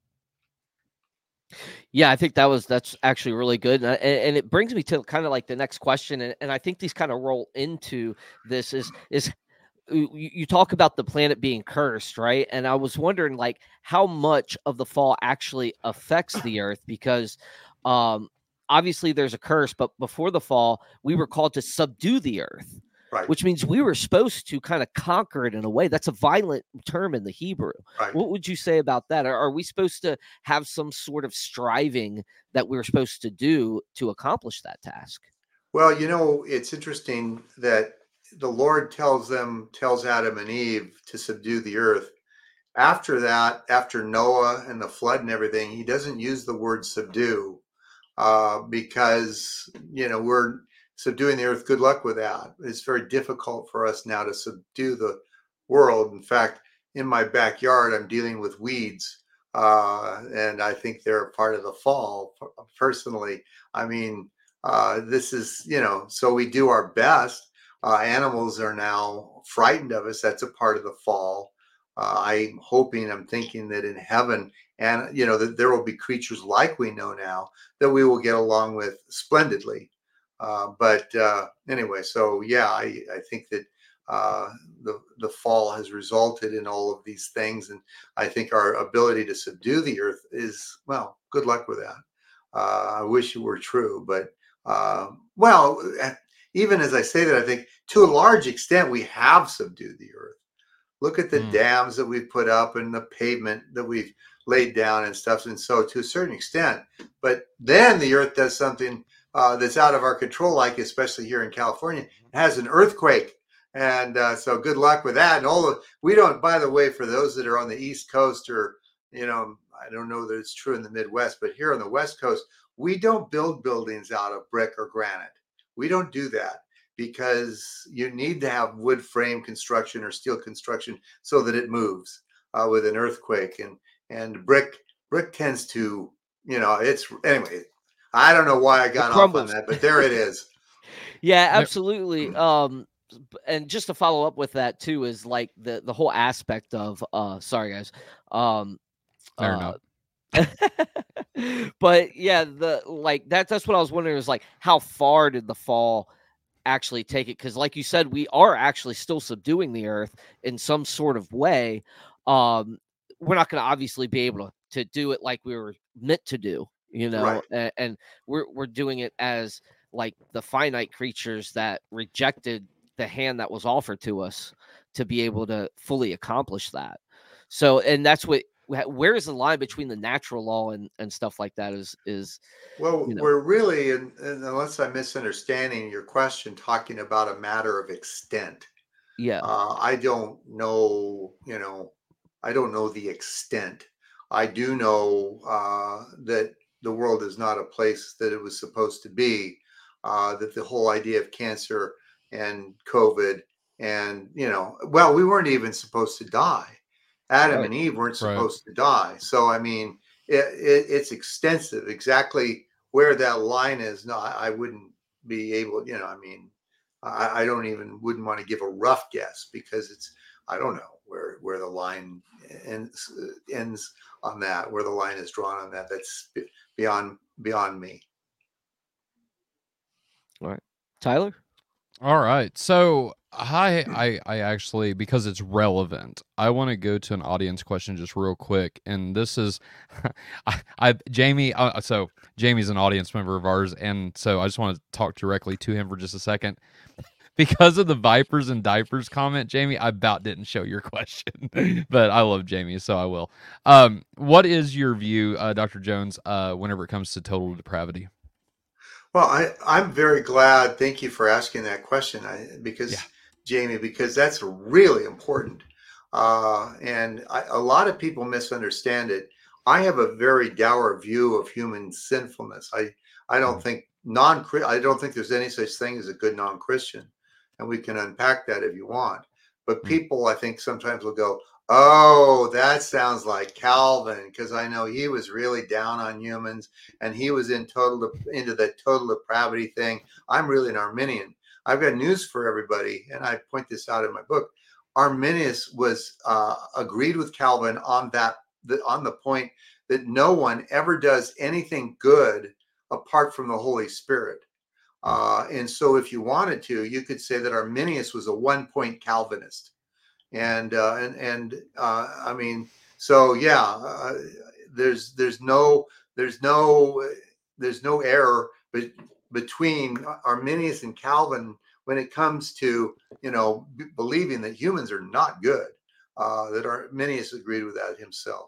Yeah, I think that was that's actually really good, and, and it brings me to kind of like the next question, and, and I think these kind of roll into this is is you, you talk about the planet being cursed, right? And I was wondering like how much of the fall actually affects the earth, because um, obviously there's a curse, but before the fall, we were called to subdue the earth. Right. Which means we were supposed to kind of conquer it in a way. That's a violent term in the Hebrew. Right. What would you say about that? Are, are we supposed to have some sort of striving that we're supposed to do to accomplish that task? Well, you know, it's interesting that the Lord tells them, tells Adam and Eve to subdue the earth. After that, after Noah and the flood and everything, he doesn't use the word subdue uh, because, you know, we're subduing the earth. Good luck with that. It's very difficult for us now to subdue the world. In fact, in my backyard, I'm dealing with weeds, uh, and I think they're a part of the fall. Personally, I mean, uh, this is, you know, so we do our best. Uh, animals are now frightened of us. That's a part of the fall. Uh, I'm hoping, I'm thinking that in heaven, and you know, that there will be creatures like we know now that we will get along with splendidly. Uh, but uh, anyway, so yeah, I, I think that uh, the the fall has resulted in all of these things, and I think our ability to subdue the earth is, well, good luck with that. Uh, I wish it were true, but uh, well, even as I say that, I think to a large extent we have subdued the earth. Look at the mm. dams that we've put up and the pavement that we've laid down and stuff, and so to a certain extent. But then the earth does something Uh, that's out of our control, like especially here in California, it has an earthquake, and uh, so good luck with that. And all of we don't. By the way, for those that are on the East Coast, or you know, I don't know that it's true in the Midwest, but here on the West Coast, we don't build buildings out of brick or granite. We don't do that because you need to have wood frame construction or steel construction so that it moves uh, with an earthquake, and and brick brick tends to, you know, it's anyway. I don't know why I got off on that, but there it is. Yeah, absolutely. Um, and just to follow up with that too is like the the whole aspect of uh, sorry guys, um, Fair uh, enough. But yeah, the like that's that's what I was wondering is like how far did the fall actually take it? Because like you said, we are actually still subduing the earth in some sort of way. Um, we're not going to obviously be able to to do it like we were meant to do. You know, right. and, and we're we're doing it as like the finite creatures that rejected the hand that was offered to us to be able to fully accomplish that. So, and that's what wh- where is the line between the natural law and, and stuff like that? Is is Well, you know, we're really, and unless I'm misunderstanding your question, talking about a matter of extent. yeah, Uh, I don't know, you know, I don't know the extent. I do know uh, that the world is not a place that it was supposed to be. Uh, that the whole idea of cancer and COVID, and you know, well, we weren't even supposed to die. Adam right. and Eve weren't Right. supposed to die. So I mean, it, it, it's extensive. Exactly where that line is, no, I, I wouldn't be able. You know, I mean, I, I don't even wouldn't want to give a rough guess because it's I don't know where where the line ends ends on that, where the line is drawn on that. That's beyond beyond me. All right, Tyler. All right. So I I I actually, because it's relevant, I want to go to an audience question just real quick. And this is I, I Jamie uh, so Jamie's an audience member of ours, and so I just want to talk directly to him for just a second. Because of the Vipers and Diapers comment, Jamie, I about didn't show your question. But I love Jamie, so I will. Um, what is your view, uh, Doctor Jones, uh, whenever it comes to total depravity? Well, I, I'm very glad. Thank you for asking that question. I, because Yeah. Jamie, because that's really important. Uh, and I, a lot of people misunderstand it. I have a very dour view of human sinfulness. I, I don't Mm. think non I don't think there's any such thing as a good non-Christian. And we can unpack that if you want. But Mm. people, I think, sometimes will go, oh, that sounds like Calvin, because I know he was really down on humans and he was in total into the total depravity thing. I'm really an Arminian. I've got news for everybody, and I point this out in my book. Arminius was uh, agreed with Calvin on that the, on the point that no one ever does anything good apart from the Holy Spirit. Uh, and so, if you wanted to, you could say that Arminius was a one-point Calvinist. And uh, and and uh, I mean, so yeah, uh, there's there's no there's no there's no error be- between Arminius and Calvin when it comes to you know b- believing that humans are not good. Uh, that Arminius agreed with that himself.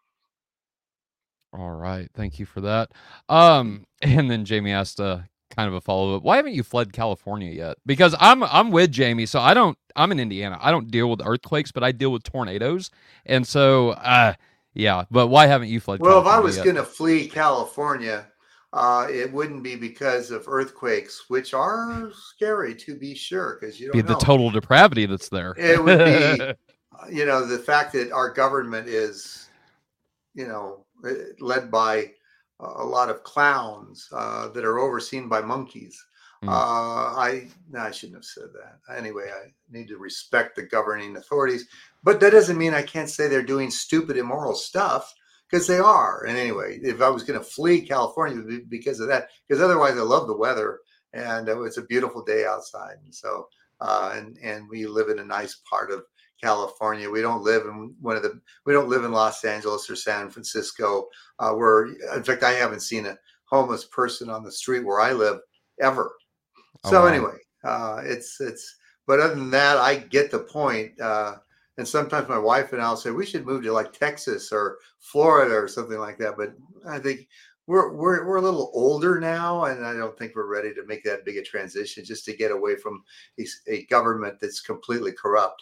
All right, thank you for that. Um, and then Jamie asked a kind of a follow up. Why haven't you fled California yet? Because I'm I'm with Jamie, so I don't. I'm in Indiana. I don't deal with earthquakes, but I deal with tornadoes, and so uh, yeah. But why haven't you fled Well, if I California was yet? going to flee California, uh, it wouldn't be because of earthquakes, which are scary to be sure, because you Be don't the know. total depravity that's there. It would be, uh, you know, the fact that our government is, you know, eh, led by a lot of clowns uh, that are overseen by monkeys. Hmm. Uh, I no, I shouldn't have said that. Anyway, I need to respect the governing authorities, but that doesn't mean I can't say they're doing stupid, immoral stuff because they are. And anyway, if I was going to flee California, it would be because of that. Because otherwise, I love the weather and uh, it's a beautiful day outside, and so uh, and and we live in a nice part of California. We don't live in one of the we don't live in Los Angeles or San Francisco, uh, where in fact I haven't seen a homeless person on the street where I live ever. Oh, So wow. anyway, uh, it's it's. But other than that, I get the point. Uh, and sometimes my wife and I'll say we should move to like Texas or Florida or something like that. But I think we're we're we're a little older now, and I don't think we're ready to make that big a transition just to get away from a, a government that's completely corrupt.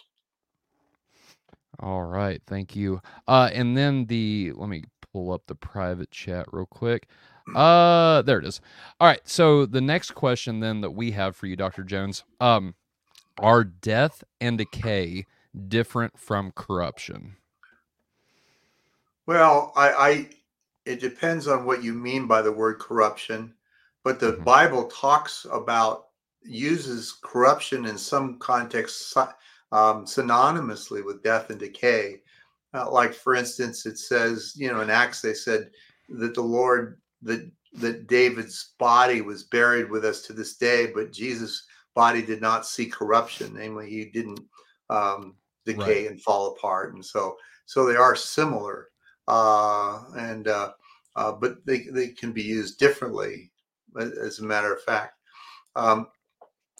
All right, thank you. Uh, and then the let me pull up the private chat real quick. Uh, there it is. All right, so the next question then that we have for you, Doctor Jones, um, are death and decay different from corruption? Well, I, I it depends on what you mean by the word corruption, but the Mhm. Bible talks about uses corruption in some contexts um, synonymously with death and decay. Uh, like for instance, it says, you know, in Acts they said that the Lord that that David's body was buried with us to this day, but Jesus' body did not see corruption, namely he didn't um, decay Right. and fall apart, and so so they are similar uh, and uh, uh, but they, they can be used differently, as a matter of fact. Um,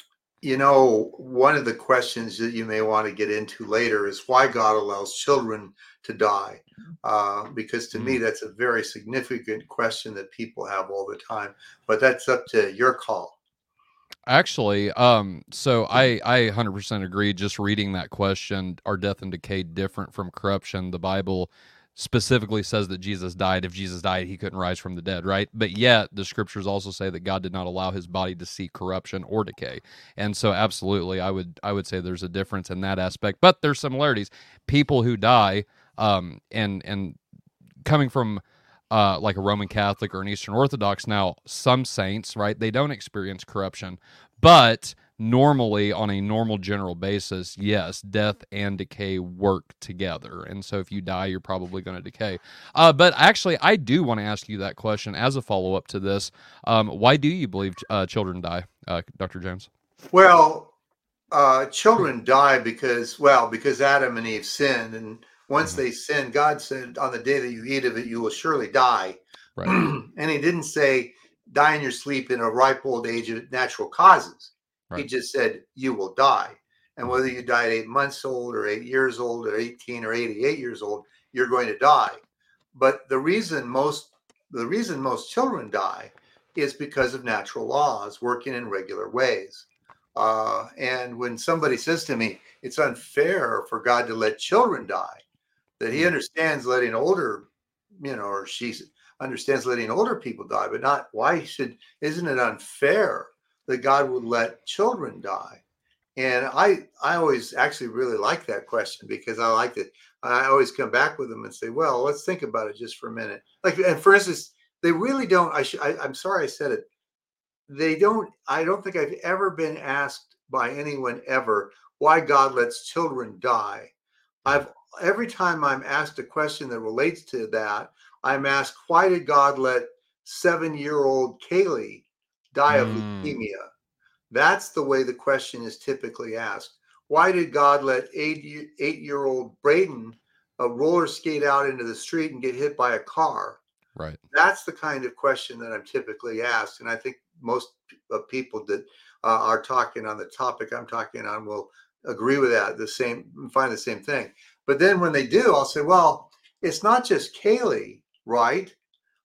You know, one of the questions that you may want to get into later is why God allows children to die. Uh, because to me, Mm. that's a very significant question that people have all the time. But that's up to your call. Actually, um, so I I one hundred percent agree. Just reading that question, are death and decay different from corruption? The Bible specifically says that Jesus died. If Jesus died, he couldn't rise from the dead, right? But yet the scriptures also say that God did not allow his body to see corruption or decay. And so absolutely, I would I would say there's a difference in that aspect, but there's similarities. People who die, um, and and coming from uh, like a Roman Catholic or an Eastern Orthodox, now some saints, right, they don't experience corruption, but normally on a normal general basis, yes, death and decay work together. And so if you die, you're probably going to decay. Uh, but actually, I do want to ask you that question as a follow-up to this. Um, why do you believe uh, children die, uh, Doctor Jones? Well, uh, children die because, well, because Adam and Eve sinned. And once Mhm. they sinned, God said, on the day that you eat of it, you will surely die. Right. And he didn't say, die in your sleep in a ripe old age of natural causes. He Right. just said, you will die. And Mhm. whether you die at eight months old or eight years old or eighteen or eighty-eight years old, you're going to die. But the reason most the reason most children die is because of natural laws working in regular ways. Uh, and when somebody says to me, it's unfair for God to let children die, that he Mm. understands letting older, you know, or she understands letting older people die, but not why should, isn't it unfair that God would let children die? And I, I always actually really like that question because I like it. I always come back with them and say, well, let's think about it just for a minute. Like, and for instance, they really don't, I should, I, I'm sorry I said it. They don't, I don't think I've ever been asked by anyone ever why God lets children die. I've, every time I'm asked a question that relates to that, I'm asked, why did God let seven year old Kaylee die of Mm. leukemia? That's the way the question is typically asked. Why did God let eight, eight year old Braden uh, roller skate out into the street and get hit by a car? Right. That's the kind of question that I'm typically asked. And I think most uh, people that uh, are talking on the topic I'm talking on will agree with that, the same, find the same thing. But then when they do, I'll say, well, it's not just Kaylee, right?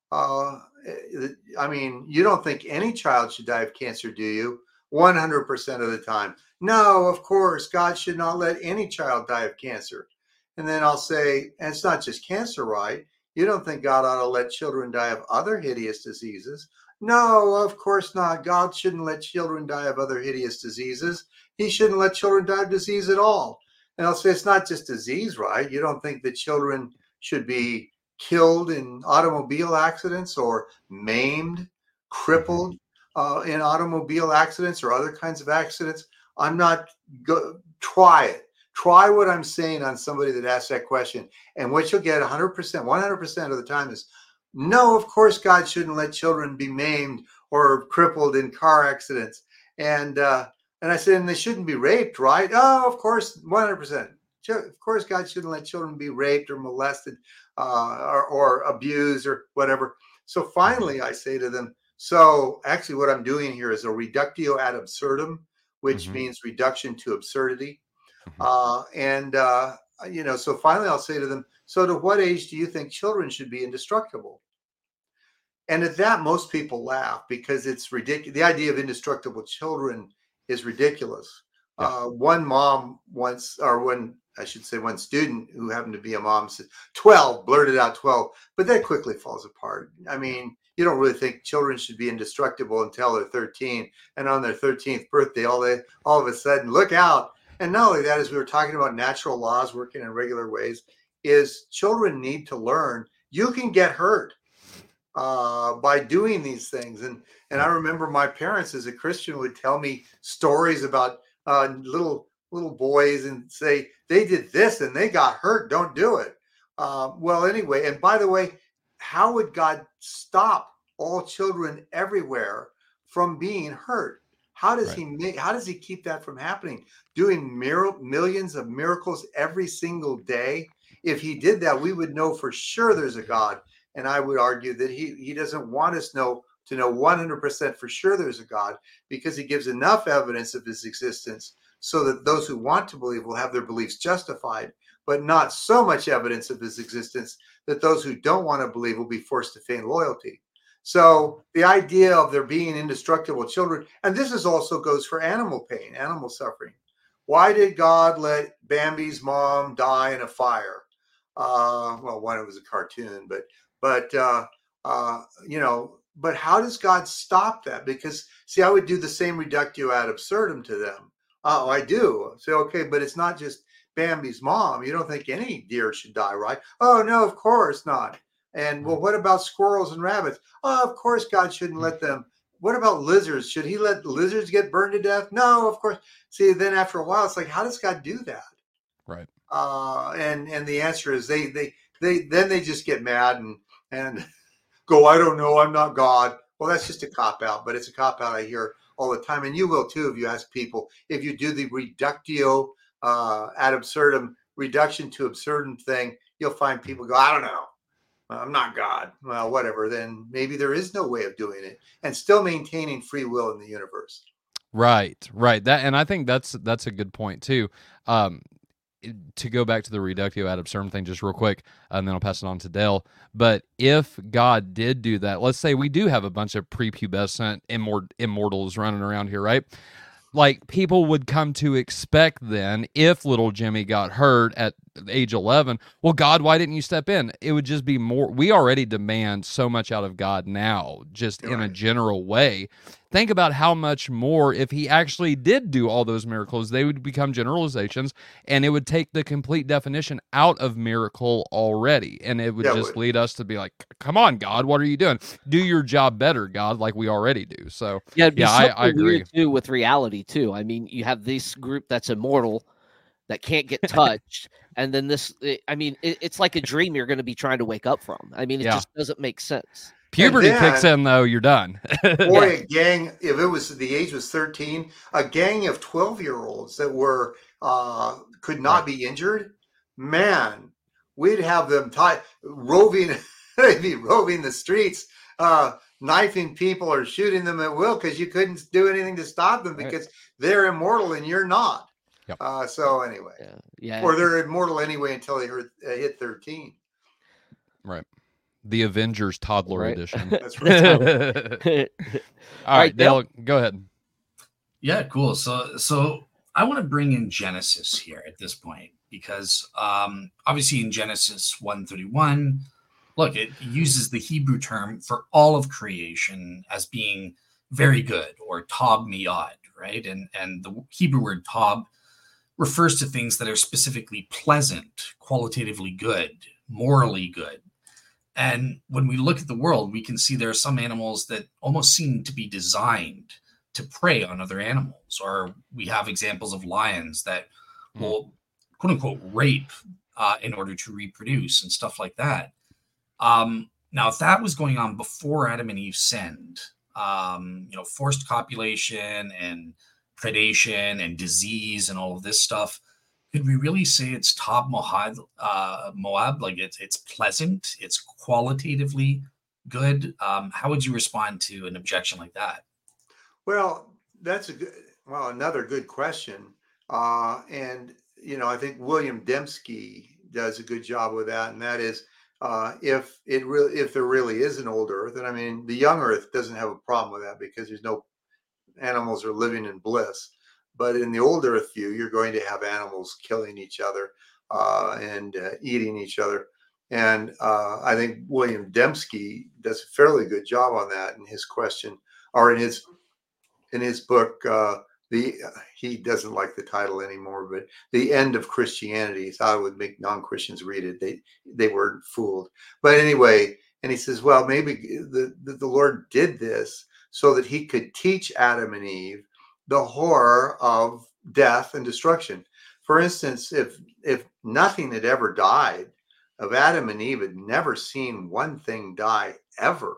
Uh, I mean, you don't think any child should die of cancer, do you? one hundred percent of the time. No, of course, God should not let any child die of cancer. And then I'll say, and it's not just cancer, right? You don't think God ought to let children die of other hideous diseases? No, of course not. God shouldn't let children die of other hideous diseases. He shouldn't let children die of disease at all. And I'll say, it's not just disease, right? You don't think that children should be killed in automobile accidents or maimed, crippled uh, in automobile accidents or other kinds of accidents? I'm not go try it. Try what I'm saying on somebody that asks that question. And what you'll get one hundred percent, one hundred percent of the time is, no, of course, God shouldn't let children be maimed or crippled in car accidents. And, uh, and I said, and they shouldn't be raped, right? Oh, of course, one hundred percent. Of course, God shouldn't let children be raped or molested uh, or, or abused or whatever. So finally, I say to them, so actually what I'm doing here is a reductio ad absurdum, which Mhm. means reduction to absurdity. Mhm. Uh, and, uh, you know, so finally I'll say to them, so to what age do you think children should be indestructible? And at that, most people laugh because it's ridiculous. The idea of indestructible children is ridiculous. Yeah. Uh, one mom once, or one, I should say, one student who happened to be a mom said twelve, blurted out twelve, but that quickly falls apart. I mean, you don't really think children should be indestructible until they're thirteen. And on their thirteenth birthday, all they, all of a sudden, look out. And not only that, as we were talking about natural laws working in regular ways, is children need to learn you can get hurt uh, by doing these things. And and I remember my parents as a Christian would tell me stories about uh, little little boys and say they did this and they got hurt. Don't do it. Uh, well, anyway, and by the way, how would God stop all children everywhere from being hurt? How does Right. he make? How does he keep that from happening? Doing mir- millions of miracles every single day. If he did that, we would know for sure there's a God. And I would argue that he he doesn't want us know to know one hundred percent for sure there's a God, because he gives enough evidence of his existence so that those who want to believe will have their beliefs justified, but not so much evidence of his existence that those who don't want to believe will be forced to feign loyalty. So the idea of there being indestructible children, and this is also goes for animal pain, animal suffering. Why did God let Bambi's mom die in a fire? Uh, well, one, it was a cartoon, but, but uh, uh, you know, but how does God stop that? Because, see, I would do the same reductio ad absurdum to them. Oh, I do. Say, okay, but it's not just Bambi's mom. You don't think any deer should die, right? Oh, no, of course not. And, well, what about squirrels and rabbits? Oh, of course God shouldn't let them. What about lizards? Should he let lizards get burned to death? No, of course. See, then after a while, it's like, how does God do that? Right. Uh, and and the answer is they they they then they just get mad and and go, I don't know, I'm not God. Well, that's just a cop out, but it's a cop out I hear all the time, and you will too if you ask people. If you do the reductio uh, ad absurdum, reduction to absurdum thing, you'll find people go, I don't know. I'm not God. Well, whatever. Then maybe there is no way of doing it and still maintaining free will in the universe. Right, right. That, and I think that's that's a good point too. Um, to go back to the reductio ad absurdum thing just real quick, and then I'll pass it on to Dale. But if God did do that, let's say we do have a bunch of prepubescent immort- immortals running around here, right? Like, people would come to expect then, if little Jimmy got hurt at age eleven, well, God, why didn't you step in? It would just be more. We already demand so much out of God now, just in a general way. Think about how much more, if he actually did do all those miracles, they would become generalizations, and it would take the complete definition out of miracle already. And it would Yeah, it just would. lead us to be like, come on, God, what are you doing? Do your job better, God, like we already do. So, Yeah, it'd be yeah, I, something I agree. weird too with reality too. I mean, you have this group that's immortal that can't get touched, and then this. I mean, it, it's like a dream you're going to be trying to wake up from. I mean, it Yeah. just doesn't make sense. Puberty then- kicks in, though, you're done. Boy, a gang, if it was the age was thirteen, a gang of twelve year olds that were uh could not be injured, man, we'd have them tied roving they'd be roving the streets, uh knifing people or shooting them at will because you couldn't do anything to stop them Right. because they're immortal and you're not. Yep. Uh so anyway. Yeah, yeah. Or they're immortal anyway until they hurt, uh, hit thirteen. Right. The Avengers Toddler Right. Edition. That's right. All All right, right, Dale, go ahead. Yeah, cool. So so I want to bring in Genesis here at this point because um, obviously in Genesis one thirty-one, look, it uses the Hebrew term for all of creation as being very good, or tob miyad, right? And and the Hebrew word tob refers to things that are specifically pleasant, qualitatively good, morally good. And when we look at the world, we can see there are some animals that almost seem to be designed to prey on other animals. Or we have examples of lions that Mm. will, quote unquote, rape uh, in order to reproduce and stuff like that. Um, now, if that was going on before Adam and Eve sinned, um, you know, forced copulation and predation and disease and all of this stuff, could we really say it's top Moab, uh, Moab? Like it's it's pleasant, it's qualitatively good. Um, how would you respond to an objection like that? Well, that's a good, well, another good question. Uh, and, you know, I think William Dembski does a good job with that. And that is, uh, if it really, if there really is an old earth, and I mean, the young earth doesn't have a problem with that because there's no animals are living in bliss. But in the old earth view, you're going to have animals killing each other uh, and uh, eating each other. And uh, I think William Dembski does a fairly good job on that in his question, or in his in his book. Uh, the he doesn't like the title anymore, but The End of Christianity. He thought it would make non-Christians read it. They they weren't fooled. But anyway, and he says, well, maybe the, the, the Lord did this so that he could teach Adam and Eve the horror of death and destruction. For instance, if if nothing had ever died, if Adam and Eve had never seen one thing die ever,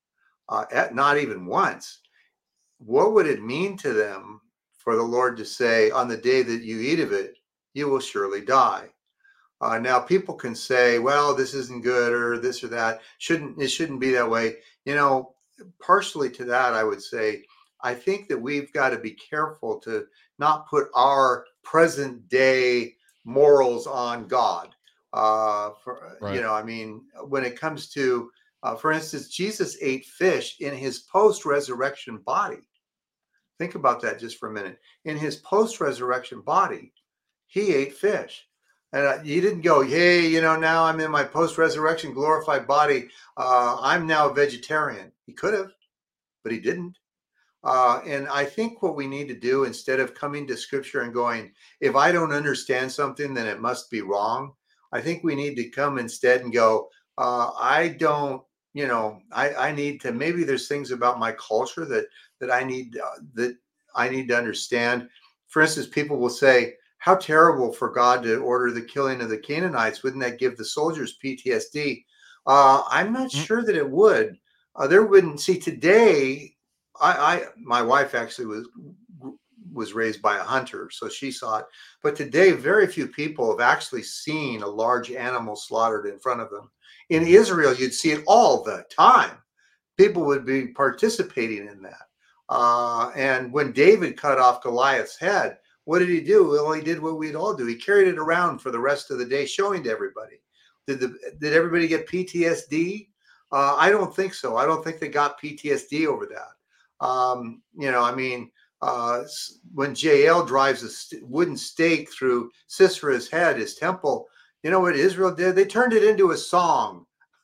uh, at, not even once, what would it mean to them for the Lord to say, on the day that you eat of it, you will surely die? Uh, now, people can say, well, this isn't good or this or that. Shouldn't it shouldn't be that way. You know, partially to that, I would say, I think that we've got to be careful to not put our present day morals on God. Uh, for, Right. You know, I mean, when it comes to, uh, for instance, Jesus ate fish in his post-resurrection body. Think about that just for a minute. In his post-resurrection body, he ate fish. And uh, he didn't go, hey, you know, now I'm in my post-resurrection glorified body. Uh, I'm now a vegetarian. He could have, but he didn't. Uh, and I think what we need to do, instead of coming to scripture and going, if I don't understand something, then it must be wrong. I think we need to come instead and go, uh, I don't, you know, I, I need to, maybe there's things about my culture that, that I need, uh, that I need to understand. For instance, people will say, how terrible for God to order the killing of the Canaanites. Wouldn't that give the soldiers P T S D? Uh, I'm not Mm. sure that it would. Uh, there wouldn't, see today, I, I my wife actually was was raised by a hunter, so she saw it. But today, very few people have actually seen a large animal slaughtered in front of them. In Israel, you'd see it all the time. People would be participating in that. Uh, and when David cut off Goliath's head, what did he do? Well, he did what we'd all do. He carried it around for the rest of the day, showing to everybody. Did the did everybody get P T S D? Uh, I don't think so. I don't think they got P T S D over that. Um, you know, I mean, uh, when J L drives a st- wooden stake through Sisera's head, his temple, you know what Israel did? They turned it into a song.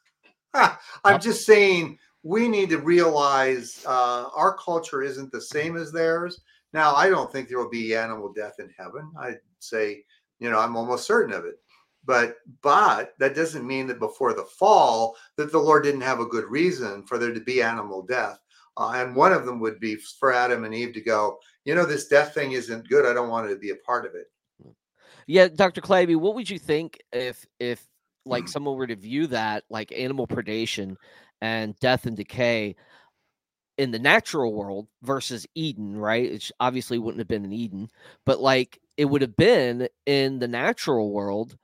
I'm just saying, we need to realize uh, our culture isn't the same as theirs. Now, I don't think there will be animal death in heaven. I'd say, you know, I'm almost certain of it. But but that doesn't mean that before the fall that the Lord didn't have a good reason for there to be animal death. Uh, and one of them would be for Adam and Eve to go, you know, this death thing isn't good. I don't want to be a part of it. Yeah, Doctor Claby, what would you think if if like someone were to view that like animal predation and death and decay in the natural world versus Eden, right? It obviously wouldn't have been in Eden, but like it would have been in the natural world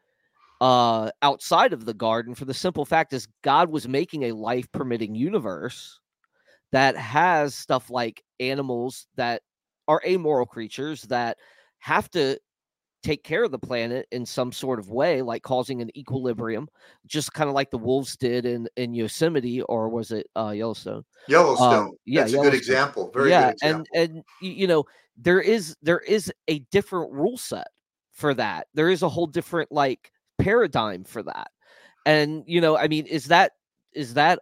uh, outside of the garden, for the simple fact is God was making a life permitting universe that has stuff like animals that are amoral creatures that have to take care of the planet in some sort of way, like causing an equilibrium, just kind of like the wolves did in, in Yosemite, or was it uh, Yellowstone? Yellowstone. Um, yeah, That's a good example. Very yeah, good example. and and you know there is there is a different rule set for that. There is a whole different like paradigm for that, and you know, I mean, is that is that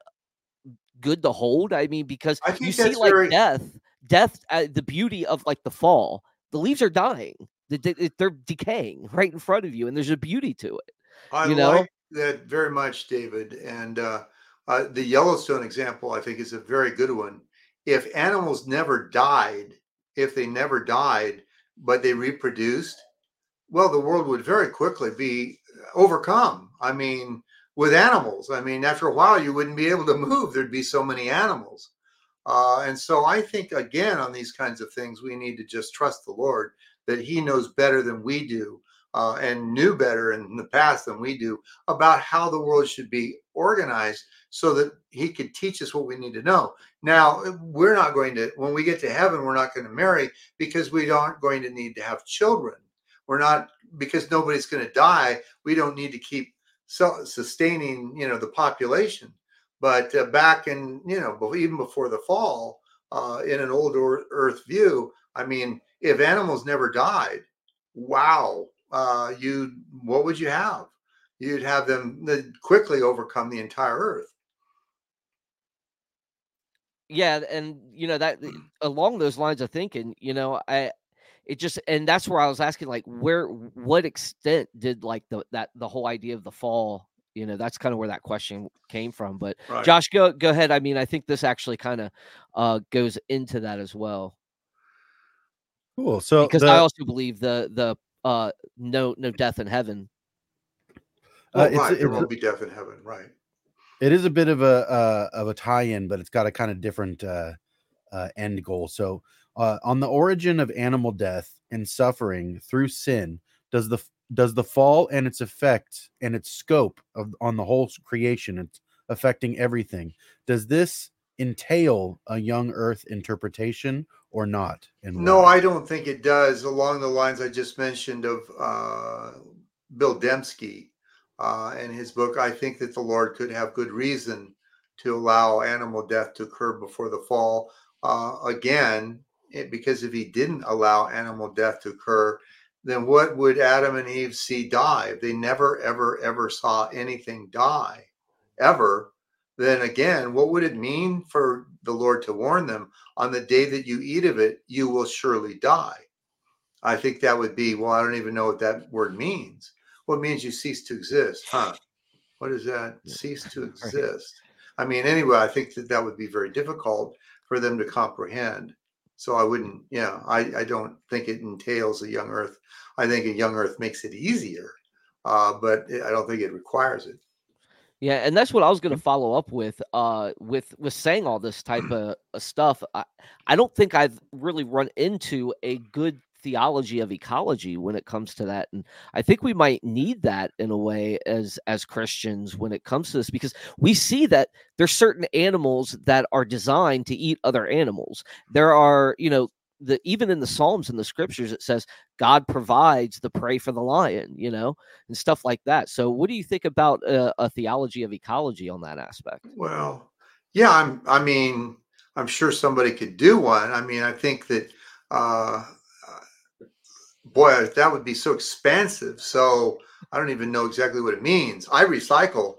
good to hold? I mean, because I think you see that's like very- death, death, uh, the beauty of like the fall. The leaves are dying. They're decaying right in front of you, and there's a beauty to it. I you know? like that very much, David. And uh, uh, the Yellowstone example, I think, is a very good one. If animals never died, if they never died, but they reproduced, well, the world would very quickly be overcome. I mean, with animals, I mean, after a while, you wouldn't be able to move. There'd be so many animals. Uh, and so I think, again, on these kinds of things, we need to just trust the Lord that he knows better than we do. Uh, and knew better in the past than we do about how the world should be organized so that he could teach us what we need to know. Now, we're not going to, when we get to heaven, we're not going to marry because we aren't going to need to have children. We're not, because nobody's going to die. We don't need to keep so, sustaining, you know, the population. But uh, back in, you know, even before the fall, uh, in an old earth view, I mean, if animals never died, wow. Uh, you, what would you have? You'd have them quickly overcome the entire earth. Yeah, and you know that along those lines of thinking, you know, I it just and that's where I was asking, like, where, what extent did like the that the whole idea of the fall, you know, that's kind of where that question came from. But Right. Josh, go go ahead. I mean, I think this actually kind of uh, goes into that as well. Cool. So because the, I also believe the the uh, no no death in heaven. Well, uh, it's, right, there it's, won't be death in heaven, right? it is a bit of a uh, of a tie-in, but it's got a kind of different uh, uh, end goal. So, uh, on the origin of animal death and suffering through sin, does the does the fall and its effect and its scope of on the whole creation, it's affecting everything. Does this entail a young earth interpretation or not? And No, why? I don't think it does. Along the lines I just mentioned of uh, Bill Dembski uh, and his book, I think that the Lord could have good reason to allow animal death to occur before the fall. Uh, again, it, because if he didn't allow animal death to occur, then what would Adam and Eve see die? If they never, ever, ever saw anything die, ever, then again, what would it mean for the Lord to warn them? On the day that you eat of it, you will surely die. I think that would be, well, I don't even know what that word means. Well, it means you cease to exist, huh? What does that cease to exist? I mean, anyway, I think that that would be very difficult for them to comprehend. So I wouldn't, yeah, I, I don't think it entails a young earth. I think a young earth makes it easier, uh, but I don't think it requires it. Yeah, and that's what I was going to follow up with. Uh, with with saying all this type of, of stuff, I, I don't think I've really run into a good theology of ecology when it comes to that, and I think we might need that in a way as as Christians when it comes to this, because we see that there's certain animals that are designed to eat other animals. There are, you know, the even in the Psalms and the scriptures, it says God provides the prey for the lion, you know, and stuff like that. So, what do you think about uh, a theology of ecology on that aspect? Well, yeah, I'm, I mean, I'm sure somebody could do one. I mean, I think that, uh, boy, that would be so expansive. So I don't even know exactly what it means. I recycle.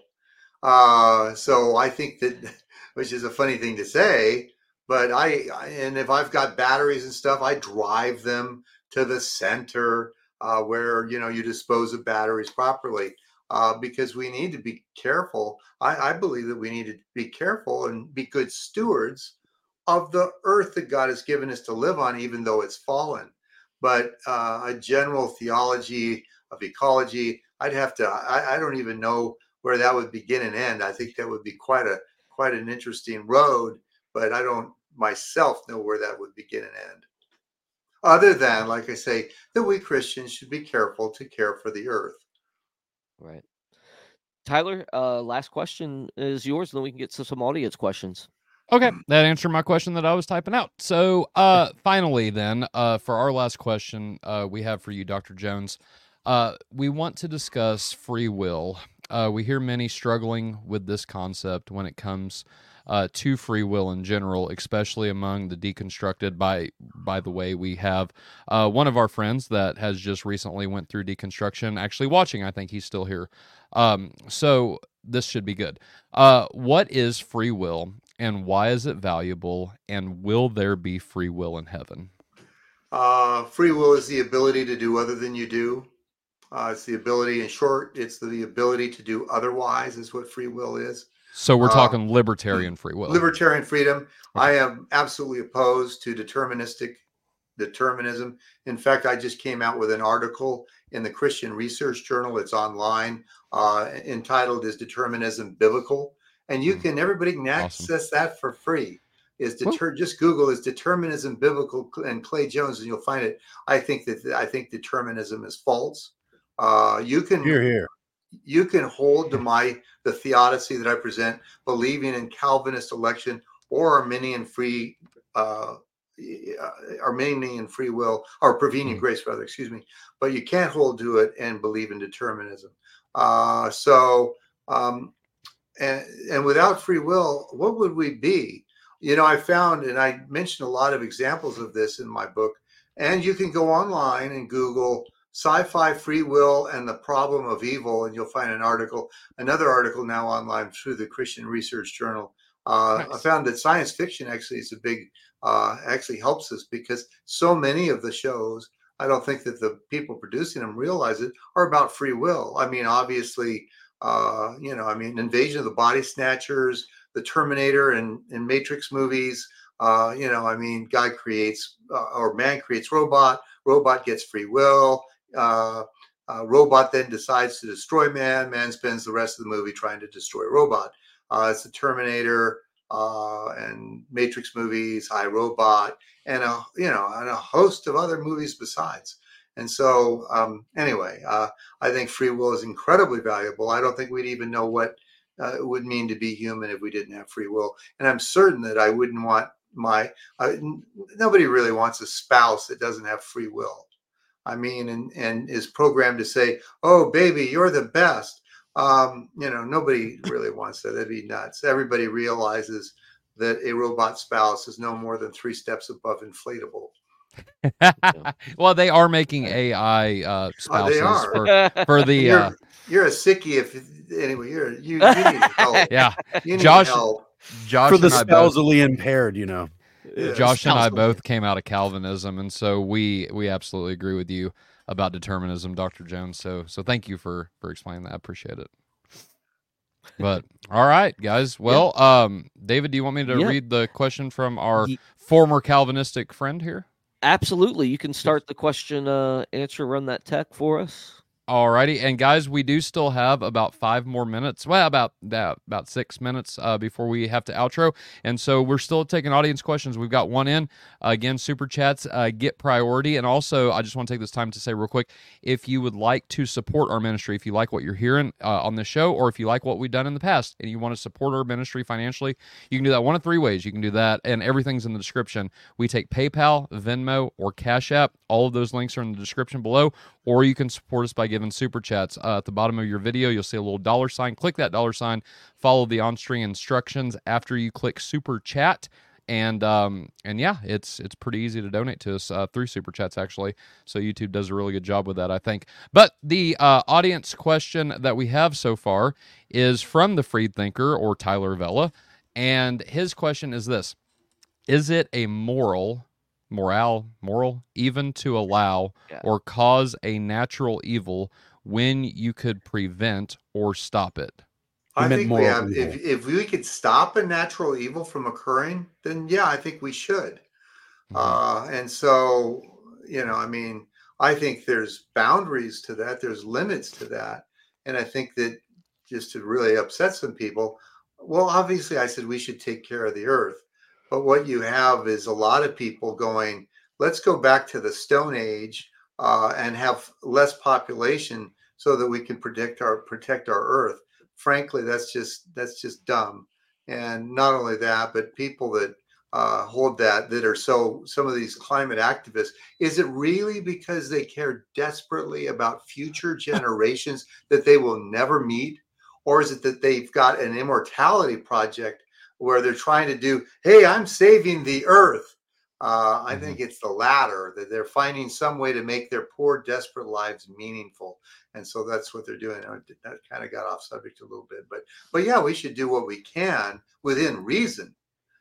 Uh, so I think that, which is a funny thing to say, but I, I and if I've got batteries and stuff, I drive them to the center uh, where, you know, you dispose of batteries properly uh, because we need to be careful. I, I believe that we need to be careful and be good stewards of the earth that God has given us to live on, even though it's fallen. But uh, a general theology of ecology, I'd have to, I, I don't even know where that would begin and end. I think that would be quite a quite an interesting road, but I don't myself know where that would begin and end. Other than, like I say, that we Christians should be careful to care for the earth. Right. Tyler, uh, last question is yours, and then we can get to some audience questions. Okay, that answered my question that I was typing out. So, uh, finally, then, uh, for our last question, uh, we have for you, Doctor Jones. Uh, we want to discuss free will. Uh, we hear many struggling with this concept when it comes uh, to free will in general, especially among the deconstructed. By by the way, we have uh, one of our friends that has just recently went through deconstruction, actually watching. I think he's still here. Um, so this should be good. Uh, what is free will, and why is it valuable? And will there be free will in heaven? Uh, free will is the ability to do other than you do. Uh, it's the ability, in short, it's the ability to do otherwise is what free will is. So we're Uh, talking libertarian free will. Libertarian freedom. I am absolutely opposed to deterministic determinism. In fact, I just came out with an article in the Christian Research Journal. It's online, uh, entitled "Is Determinism Biblical?" And you can, everybody can access that for free. Is deter just Google "Is Determinism Biblical?" and Clay Jones, and you'll find it. I think that I think determinism is false. Uh, you can Hear, hear. you can hold to my the theodicy that I present, believing in Calvinist election or Arminian free uh, Arminian free will or prevenient Mm. grace, rather, excuse me. But you can't hold to it and believe in determinism. Uh, so, um, and and without free will, what would we be? You know, I found, and I mentioned a lot of examples of this in my book. And you can go online and Google sci-fi free will and the problem of evil, and you'll find an article, another article now online through the Christian Research Journal. Uh, Nice. I found that science fiction actually is a big, uh, actually helps us because so many of the shows, I don't think that the people producing them realize it, are about free will. I mean, obviously, uh, you know, I mean, Invasion of the Body Snatchers, the Terminator and, and Matrix movies, uh, you know, I mean, guy creates uh, or man creates robot, robot gets free will. Uh, uh, robot then decides to destroy man. Man spends the rest of the movie trying to destroy robot. Uh, it's the Terminator uh, and Matrix movies, I, Robot, and a you know and a host of other movies besides. And so, um, anyway, uh, I think free will is incredibly valuable. I don't think we'd even know what uh, it would mean to be human if we didn't have free will. And I'm certain that I wouldn't want my, uh, n- nobody really wants a spouse that doesn't have free will. I mean, and, and is programmed to say, oh, baby, you're the best. Um, you know, nobody really wants that. That'd be nuts. Everybody realizes that a robot spouse is no more than three steps above inflatable. Well, they are making A I uh, Oh, they spouses are. for for the You're, uh, you're a sickie if anyway. You're you, you need help. yeah. You need Josh- help. Josh For the and I both, spousally impaired, you know. Yeah. Josh and I Spousal. both came out of Calvinism, and so we we absolutely agree with you about determinism, Doctor Jones. So so thank you for for explaining that. I appreciate it. But all right, guys. Well, um, David, do you want me to Yeah. read the question from our Ye- former Calvinistic friend here? Absolutely. You can start the question, uh, answer, run that tech for us. Alrighty, and guys, we do still have about five more minutes. Well, about that, about six minutes uh, before we have to outro, and so we're still taking audience questions. We've got one in. Uh, again, super chats uh, get priority, and also I just want to take this time to say real quick: if you would like to support our ministry, if you like what you're hearing uh, on this show, or if you like what we've done in the past, and you want to support our ministry financially, you can do that one of three ways. You can do that, and everything's in the description. We take PayPal, Venmo, or Cash App. All of those links are in the description below. Or you can support us by giving super chats. Uh, at the bottom of your video, you'll see a little dollar sign. Click that dollar sign. Follow the on-screen instructions after you click super chat. And um, and yeah, it's it's pretty easy to donate to us uh, through super chats, actually. So YouTube does a really good job with that, I think. But the uh, audience question that we have so far is from the Freed Thinker, or Tyler Vella. And his question is this: is it a moral... morale, moral, even to allow Yeah. or cause a natural evil when you could prevent or stop it? I He meant think we moral have. evil. If if we could stop a natural evil from occurring, then yeah, I think we should. Mhm. Uh, and so, you know, I mean, I think there's boundaries to that. There's limits to that. And I think that just to really upset some people, well, obviously I said we should take care of the earth. But what you have is a lot of people going, let's go back to the Stone Age uh, and have less population so that we can protect our protect our earth. Frankly, that's just that's just dumb. And not only that, but people that uh, hold that that are so some of these climate activists, is it really because they care desperately about future generations that they will never meet, or is it that they've got an immortality project where they're trying to do, hey, I'm saving the earth? uh, I Mhm. think it's the latter, that they're finding some way to make their poor desperate lives meaningful, and so that's what they're doing. I- that kind of got off subject a little bit, but but yeah, we should do what we can within reason.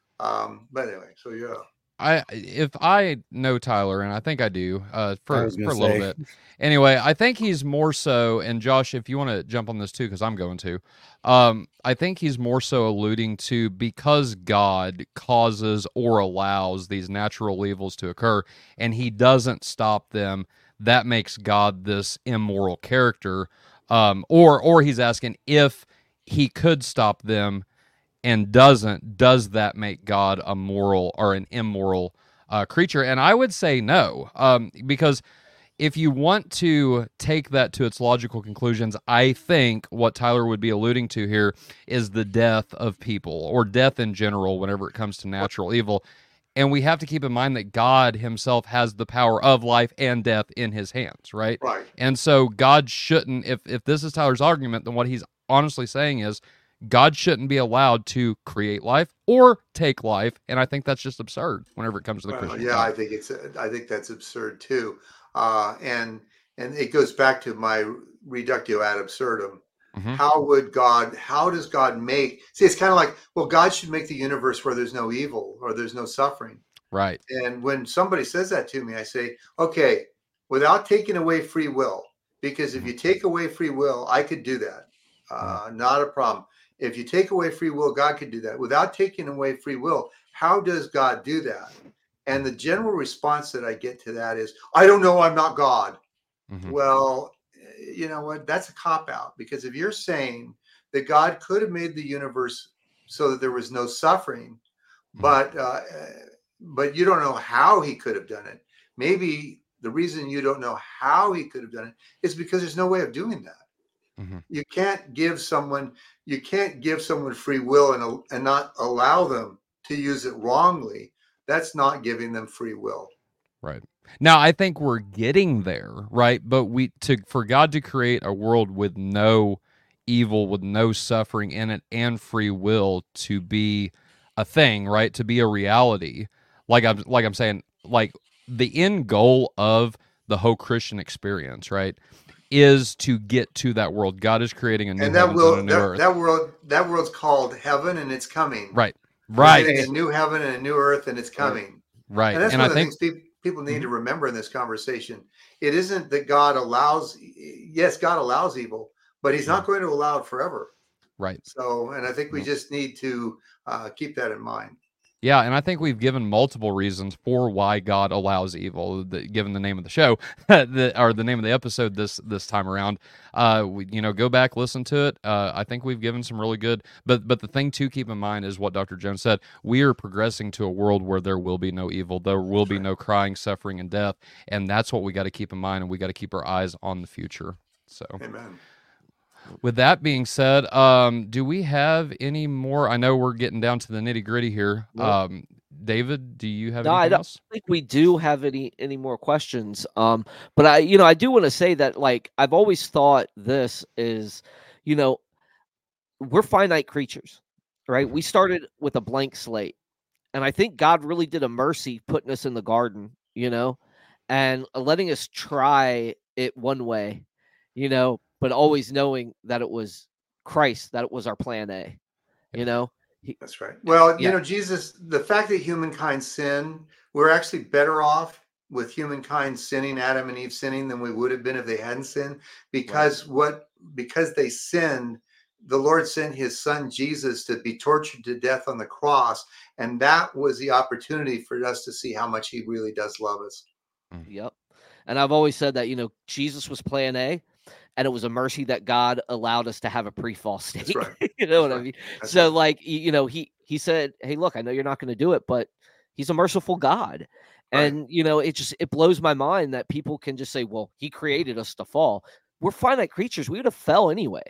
Um, but anyway, so yeah. I if I know Tyler, and I think I do, uh, I for was for gonna a little say. bit. Anyway, I think he's more so, and Josh, if you want to jump on this too, because I'm going to, um, I think he's more so alluding to, because God causes or allows these natural evils to occur, and He doesn't stop them. That makes God this immoral character, um, or or he's asking if He could stop them and doesn't, does that make God a moral or an immoral uh, creature? And I would say no, um, because if you want to take that to its logical conclusions, I think what Tyler would be alluding to here is the death of people, or death in general, whenever it comes to natural evil. And we have to keep in mind that God himself has the power of life and death in his hands, right? Right. And so God shouldn't, if, if this is Tyler's argument, then what he's honestly saying is God shouldn't be allowed to create life or take life. And I think that's just absurd whenever it comes to the Well, Christian yeah, God. I think it's I think that's absurd too, uh, and and it goes back to my reductio ad absurdum. Mhm. How would God? How does God make? See, it's kind of like, well, God should make the universe where there's no evil or there's no suffering. Right. And when somebody says that to me, I say, okay, without taking away free will, because if Mhm. you take away free will, I could do that. Uh, not a problem. If you take away free will, God could do that. Without taking away free will, how does God do that? And the general response that I get to that is, I don't know, I'm not God. Mhm. Well, you know what? That's a cop out, because if you're saying that God could have made the universe so that there was no suffering, Mhm. but uh, but you don't know how he could have done it. Maybe the reason you don't know how he could have done it is because there's no way of doing that. Mm-hmm. You can't give someone you can't give someone free will and and not allow them to use it wrongly. That's not giving them free will. Right. Now, I think we're getting there, right? But we to for God to create a world with no evil, with no suffering in it, and free will to be a thing, right? To be a reality. Like I'm like I'm saying, like the end goal of the whole Christian experience, right, is to get to that world. God is creating a new And that heavens will and a new that, earth. that world that world's called heaven, and it's coming. Right. We're Right. getting a new heaven and a new earth, and it's coming. Right. And that's and one I of the think things people, people need Mhm. to remember in this conversation. It isn't that God allows, yes, God allows evil, but he's not going to allow it forever. right. So, and I think we Yep. just need to uh, keep that in mind. Yeah, and I think we've given multiple reasons for why God allows evil. The, given the name of the show, the, or the name of the episode this this time around, uh, we, you know, go back, listen to it. Uh, I think we've given some really good. But but the thing to keep in mind is what Doctor Jones said. We are progressing to a world where there will be no evil, there will be no crying, suffering, and death, and that's what we got to keep in mind, and we got to keep our eyes on the future. So. Amen. With that being said, um, do we have any more? I know we're getting down to the nitty gritty here. Nope. Um, David, do you have No, I anything don't else? think we do have any any more questions. Um, but I, you know, I do want to say that, like, I've always thought this is, you know, we're finite creatures, right? We started with a blank slate, and I think God really did a mercy putting us in the garden, you know, and letting us try it one way, you know, but always knowing that it was Christ, that it was our plan A, you know. He, That's right. Well, you Yeah. know, Jesus, the fact that humankind sinned, we're actually better off with humankind sinning, Adam and Eve sinning, than we would have been if they hadn't sinned, because what because they sinned, the Lord sent his son Jesus to be tortured to death on the cross, and that was the opportunity for us to see how much he really does love us. Yep. And I've always said that, you know, Jesus was plan A, and it was a mercy that God allowed us to have a pre-fall state. That's right. You know That's what right. I mean? That's So right. like, y- you know, he he said, "Hey, look, I know you're not going to do it, but he's a merciful God." Right. And you know, it just it blows my mind that people can just say, "Well, he created us to fall." We're finite creatures. We would have fell anyway.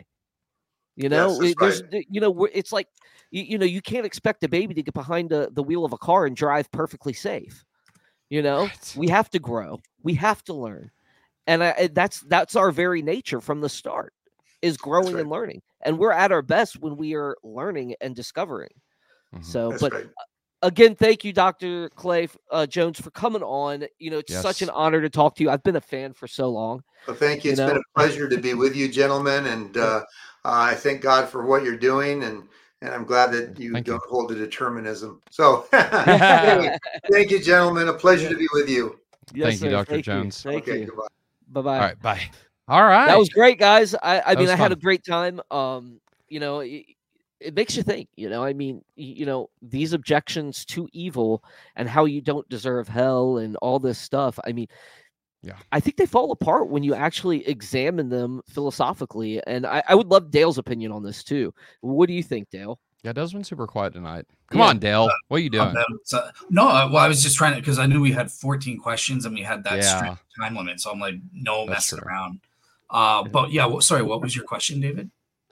You know, Yes, that's It- there's right. you know, we're, it's like you, you know, you can't expect a baby to get behind the, the wheel of a car and drive perfectly safe. You know, Right. we have to grow. We have to learn. And I, I- that's that's our very nature from the start, is growing right. and learning. And we're at our best when we are learning and discovering. Mhm. So, That's but right. again, thank you, Doctor Clay uh, Jones, for coming on. You know, it's such Yes. an honor to talk to you. I've been a fan for so long. Well, thank you. You It's been know? a pleasure to be with you, gentlemen, and Yeah. uh, I thank God for what you're doing, and and I'm glad that you Thank you. don't hold to determinism. So, anyway, thank you, gentlemen. A pleasure Yeah. to be with you. Yes, Thank you, sir. Doctor Thank Jones. You. Thank Okay, you. goodbye. Bye bye. All right, bye. All right. That was great, guys. I, I mean, was I had fun. a great time. Um, you know, it, it makes you think. You know, I mean, y- you know, these objections to evil and how you don't deserve hell and all this stuff. I mean, Yeah. I think they fall apart when you actually examine them philosophically. And I, I would love Dale's opinion on this too. What do you think, Dale? Yeah, Dale's been super quiet tonight. Come Yeah. on, Dale. What are you Uh, doing? so- no, uh, well, I was just trying to, because I knew we had fourteen questions and we had that Yeah. strict time limit. So I'm like, no That's messing true. around. Uh, but yeah, well, sorry, what was your question, David?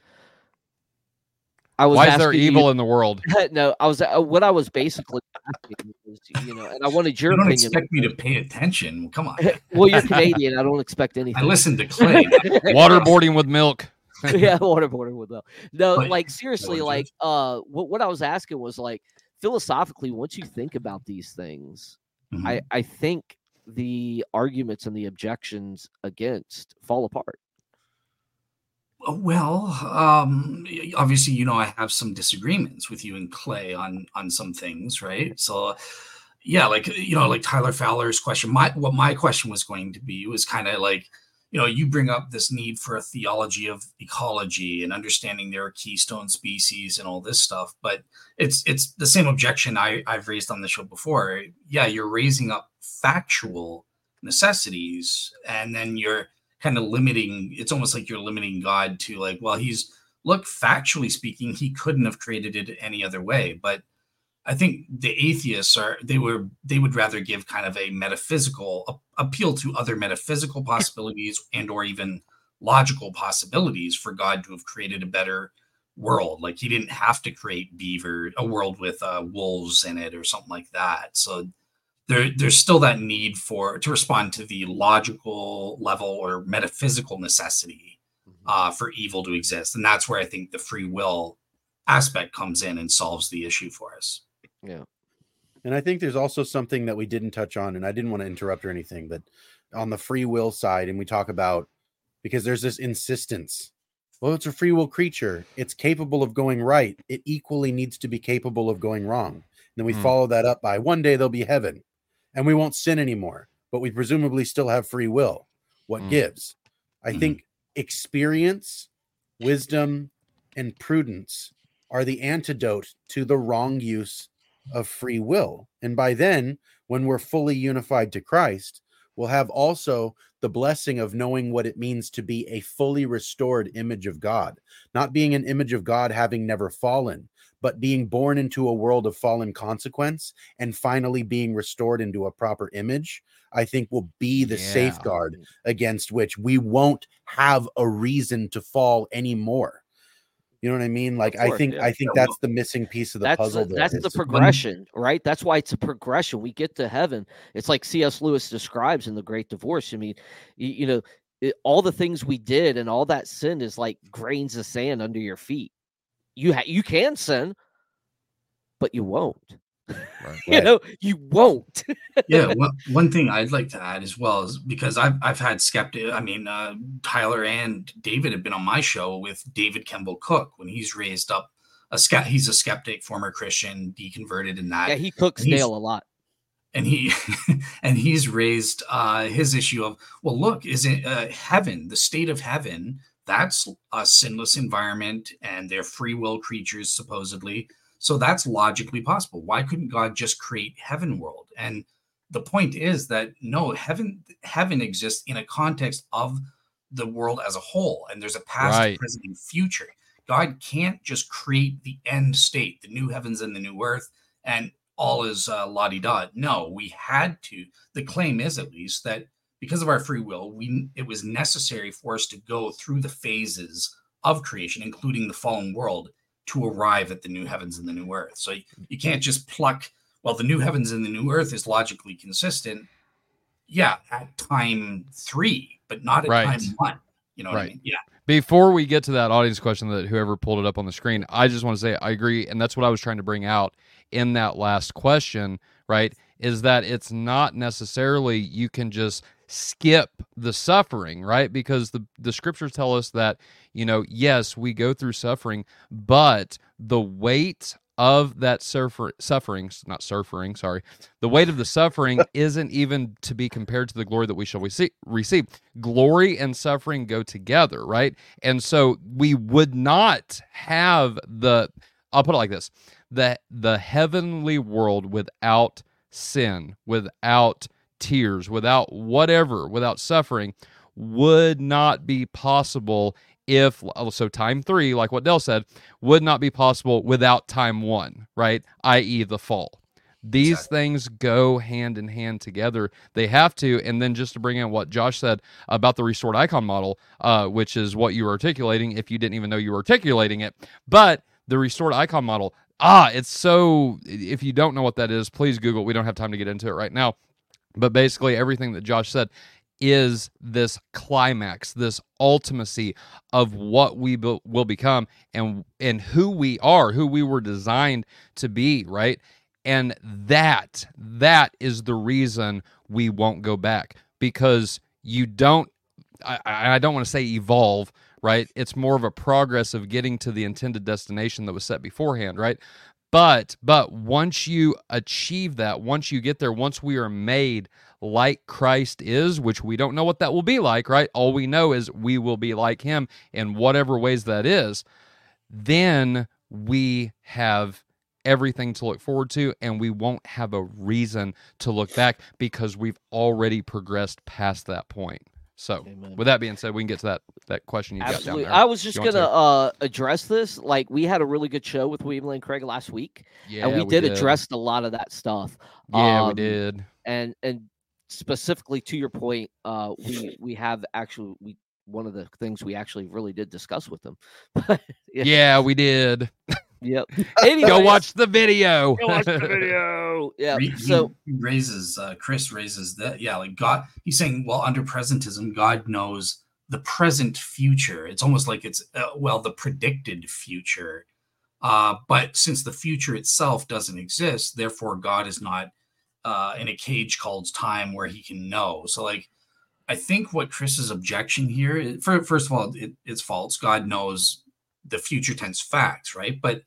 I was Why is there asking evil you, in the world? no, I was uh, what I was basically asking was, you know, and I wanted your You don't opinion. expect me to pay attention. Well, come on. Well, you're Canadian. I don't expect I anything. listened to Clay. Waterboarding with milk. Yeah, waterboarding with them. No, But- like seriously, George, like uh, what what I was asking was like philosophically, once you think about these things, Mhm. I I think the arguments and the objections against fall apart. Well, um, y- obviously, you know, I have some disagreements with you and Clay on on some things, right? So, yeah, like you know, like Tyler Fowler's question. My what my question was going to be was kind of like, you know, you bring up this need for a theology of ecology and understanding there are keystone species and all this stuff, but it's it's the same objection I I've raised on the show before. Yeah, you're raising up factual necessities, and then you're kind of limiting. It's almost like you're limiting God to like, well, he's look, factually speaking, he couldn't have created it any other way. But I think the atheists are they were they would rather give kind of a metaphysical a, appeal to other metaphysical possibilities and or even logical possibilities for God to have created a better world. Like he didn't have to create beaver, a world with uh, wolves in it or something like that. So there, there's still that need for to respond to the logical level or metaphysical necessity uh, for evil to exist. And that's where I think the free will aspect comes in and solves the issue for us. Yeah. And I think there's also something that we didn't touch on, and I didn't want to interrupt or anything, but on the free will side, and we talk about, because there's this insistence, well, it's a free will creature. It's capable of going right. It equally needs to be capable of going wrong. And then we mm. follow that up by one day there'll be heaven and we won't sin anymore, but we presumably still have free will. What mm. gives? I mm. think experience, wisdom, and prudence are the antidote to the wrong use of free will. And by then, when we're fully unified to Christ, we'll have also the blessing of knowing what it means to be a fully restored image of God, not being an image of God having never fallen, but being born into a world of fallen consequence and finally being restored into a proper image, I think will be the yeah. safeguard against which we won't have a reason to fall anymore. You know what I mean? Like, course, I think, yeah. I think that's the missing piece of the that's puzzle. The, that's the progression, right? That's why it's a progression. We get to heaven. It's like C S Lewis describes in The Great Divorce. I mean, you, you know, it, all the things we did and all that sin is like grains of sand under your feet. You ha- you can sin, but you won't. Right. you know, you won't. yeah. One, one thing I'd like to add as well is because I've, I've had skeptic, I mean, uh, Tyler and David have been on my show with David Kemble Cook when he's raised up a skept. He's a skeptic, former Christian, deconverted in that. Yeah. He cooks Dale a lot. And he, and he's raised uh, his issue of, well, look, is it uh, heaven, the state of heaven? That's a sinless environment and they're free will creatures, supposedly. So that's logically possible. Why couldn't God just create heaven world? And the point is that no, heaven heaven exists in a context of the world as a whole. And there's a past, right. present, and future. God can't just create the end state, the new heavens and the new earth, and all is uh, la-di-da. No, we had to. The claim is, at least, that because of our free will, we it was necessary for us to go through the phases of creation, including the fallen world, to arrive at the new heavens and the new earth. So you, you can't just pluck, well, the new heavens and the new earth is logically consistent. Yeah, at time three, but not at right. time one. You know what right. I mean? Yeah. Before we get to that audience question that whoever pulled it up on the screen, I just want to say I agree. And that's what I was trying to bring out in that last question, right? Is that it's not necessarily you can just skip the suffering, right? Because the, the scriptures tell us that, you know, yes, we go through suffering, but the weight of that suffer, suffering, not suffering, sorry, the weight of the suffering isn't even to be compared to the glory that we shall receive. Glory and suffering go together, right? And so we would not have the, I'll put it like this, the, the heavenly world without sin, without tears, without whatever, without suffering, would not be possible if, so time three, like what Dale said, would not be possible without time one, right? that is the fall. These exactly. things go hand in hand together. They have to. And then just to bring in what Josh said about the restored icon model, uh, which is what you were articulating, if you didn't even know you were articulating it, but the restored icon model, ah, it's so, if you don't know what that is, please Google it. We don't have time to get into it right now. But basically everything that Josh said is this climax, this ultimacy of what we be- will become and and who we are, who we were designed to be, right? And that, that is the reason we won't go back, because you don't, I, I don't want to say evolve, right? It's more of a progress of getting to the intended destination that was set beforehand, right? But but once you achieve that, once you get there, once we are made like Christ is, which we don't know what that will be like, right? All we know is we will be like him in whatever ways that is. Then we have everything to look forward to, and we won't have a reason to look back because we've already progressed past that point. So, Amen. With that being said, we can get to that that question you Absolutely. got down there. I was just going to uh, address this. Like, we had a really good show with William Lane Craig last week, yeah, and we, we did, did address a lot of that stuff. Yeah, um, we did. And and specifically to your point, uh, we we have actually we one of the things we actually really did discuss with him. yeah. yeah, we did. Yep. Anyways, go watch the video. Go watch the video. Yeah. He, so he raises uh, Chris raises that. Yeah, like God. He's saying, well, under presentism, God knows the present future. It's almost like it's uh, well, the predicted future. Uh, but since the future itself doesn't exist, therefore God is not uh, in a cage called time where he can know. So, like, I think what Chris's objection here, is, for, first of all, it, it's false. God knows the future tense facts, right? But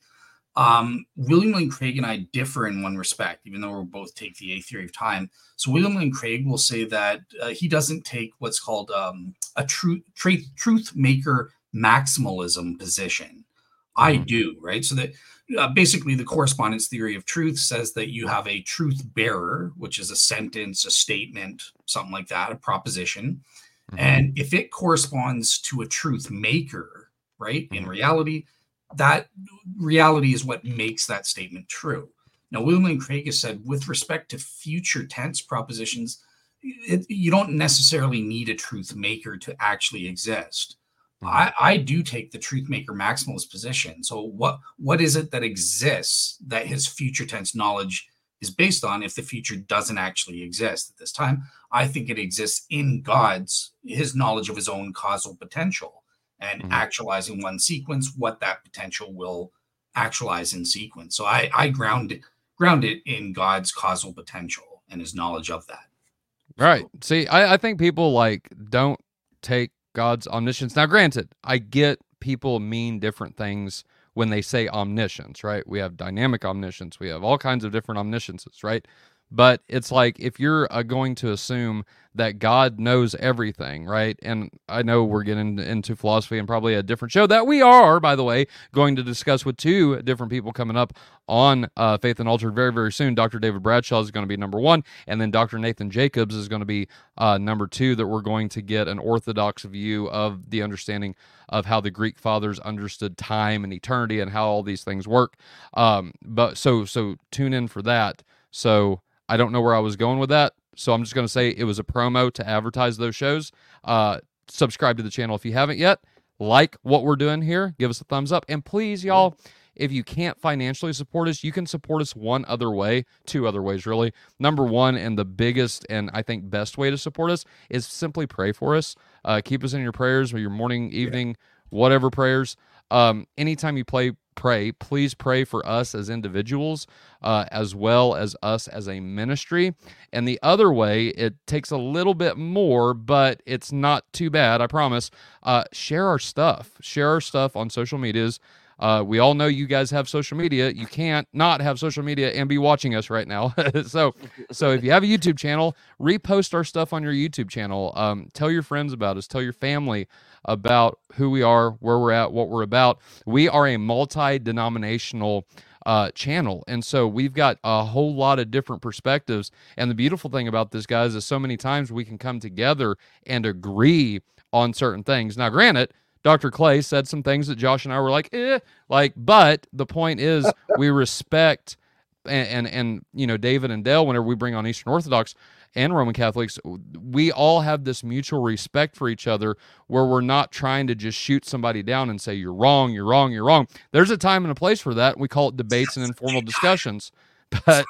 um, William Lane Craig and I differ in one respect, even though we both take the A theory of time. So William Lane Craig will say that uh, he doesn't take what's called um, a truth tra- truth maker maximalism position. I do, right? So that uh, basically the correspondence theory of truth says that you have a truth bearer, which is a sentence, a statement, something like that, a proposition. Mm-hmm. And if it corresponds to a truth maker, right, mm-hmm. in reality, that reality is what makes that statement true. Now, William Lane Craig has said, with respect to future tense propositions, it, you don't necessarily need a truth maker to actually exist. I, I do take the truth maker maximalist position. So what what is it that exists that his future tense knowledge is based on if the future doesn't actually exist at this time? I think it exists in God's, his knowledge of his own causal potential and mm-hmm. actualizing one sequence, what that potential will actualize in sequence. So I, I ground, ground it in God's causal potential and his knowledge of that. Right. So, See, I, I think people like don't take God's omniscience. Now, granted, I get people mean different things when they say omniscience, right? We have dynamic omniscience. We have all kinds of different omnisciences, right? But it's like if you're uh, going to assume that God knows everything, right? And I know we're getting into philosophy and probably a different show that we are, by the way, going to discuss with two different people coming up on uh, Faith Unaltered very, very soon. Doctor David Bradshaw is going to be number one, and then Doctor Nathan Jacobs is going to be uh, number two, that we're going to get an orthodox view of the understanding of how the Greek fathers understood time and eternity and how all these things work. Um, but so so tune in for that. So I don't know where I was going with that, so I'm just going to say it was a promo to advertise those shows. Uh, subscribe to the channel if you haven't yet. Like what we're doing here. Give us a thumbs up. And please, y'all, if you can't financially support us, you can support us one other way, two other ways, really. Number one, and the biggest and I think best way to support us is simply pray for us. Uh, keep us in your prayers or your morning, evening, yeah. whatever prayers. Um, anytime you play, pray, please pray for us as individuals, uh, as well as us as a ministry. And the other way, it takes a little bit more, but it's not too bad, I promise. Uh, share our stuff. Share our stuff on social medias. Uh, we all know you guys have social media. You can't not have social media and be watching us right now. so, so if you have a YouTube channel, repost our stuff on your YouTube channel. Um, tell your friends about us. Tell your family about who we are, where we're at, what we're about. We are a multi-denominational uh, channel, and so we've got a whole lot of different perspectives. And the beautiful thing about this, guys, is so many times we can come together and agree on certain things. Now, granted, Doctor Clay said some things that Josh and I were like, eh, like, but the point is we respect, and, and, and, you know, David and Dale, whenever we bring on Eastern Orthodox and Roman Catholics, we all have this mutual respect for each other where we're not trying to just shoot somebody down and say, you're wrong, you're wrong, you're wrong. There's a time and a place for that. We call it debates and informal discussions. But,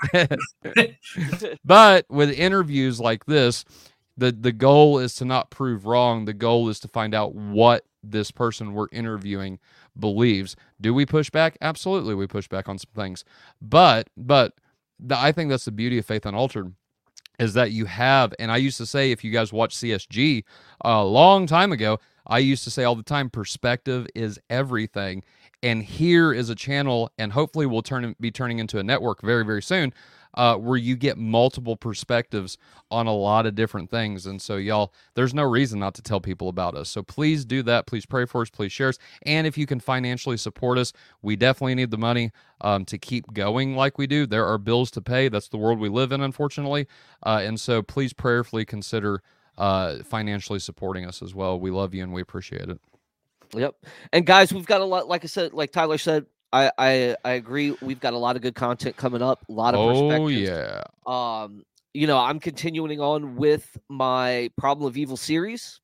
but with interviews like this, the, the goal is to not prove wrong. The goal is to find out what this person we're interviewing believes. Do we push back? Absolutely, we push back on some things. But but the, I think that's the beauty of Faith Unaltered, is that you have, and I used to say, if you guys watch C S G a long time ago, I used to say all the time, perspective is everything. And here is a channel, and hopefully we'll turn be turning into a network very, very soon, uh, where you get multiple perspectives on a lot of different things. And so, y'all, there's no reason not to tell people about us. So please do that. Please pray for us. Please share us. And if you can financially support us, we definitely need the money um, to keep going like we do. There are bills to pay. That's the world we live in, unfortunately. Uh, and so please prayerfully consider uh, financially supporting us as well. We love you and we appreciate it. Yep. And guys, we've got a lot, like I said, like Tyler said, I, I, I agree. We've got a lot of good content coming up, a lot of oh, perspectives. yeah. Um, you know, I'm continuing on with my Problem of Evil series.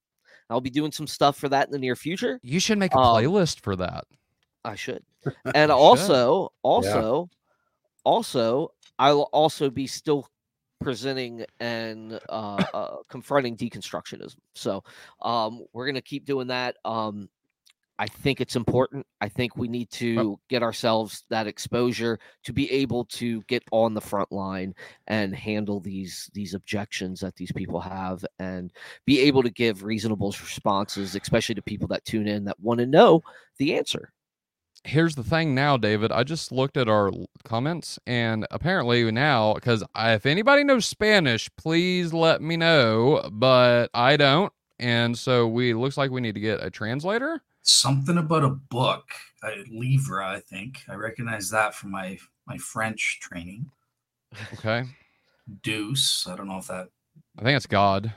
I'll be doing some stuff for that in the near future. You should make a Um, playlist for that. I should. And You also, also, also, I'll also be still presenting and uh, uh, confronting deconstructionism. So um, we're going to keep doing that. Um, I think it's important. I think we need to get ourselves that exposure to be able to get on the front line and handle these these objections that these people have and be able to give reasonable responses, especially to people that tune in that want to know the answer. Here's the thing now, David. I just looked at our l- comments, and apparently now, because if anybody knows Spanish, please let me know, but I don't. And so we looks like we need to get a translator. Something about a book, uh, livre, I think. I recognize that from my my French training. Okay. Deuce. I don't know if that I think it's God.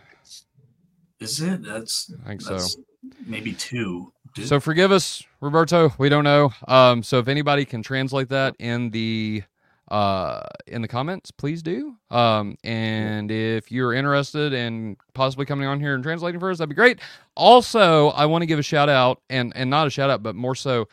is it. That's I think that's so. maybe two. Deu- So forgive us, Roberto. We don't know. Um, so if anybody can translate that in the uh in the comments, please do. Um, and if you're interested in possibly coming on here and translating for us, that'd be great. Also, I want to give a shout out, and and not a shout out, but more so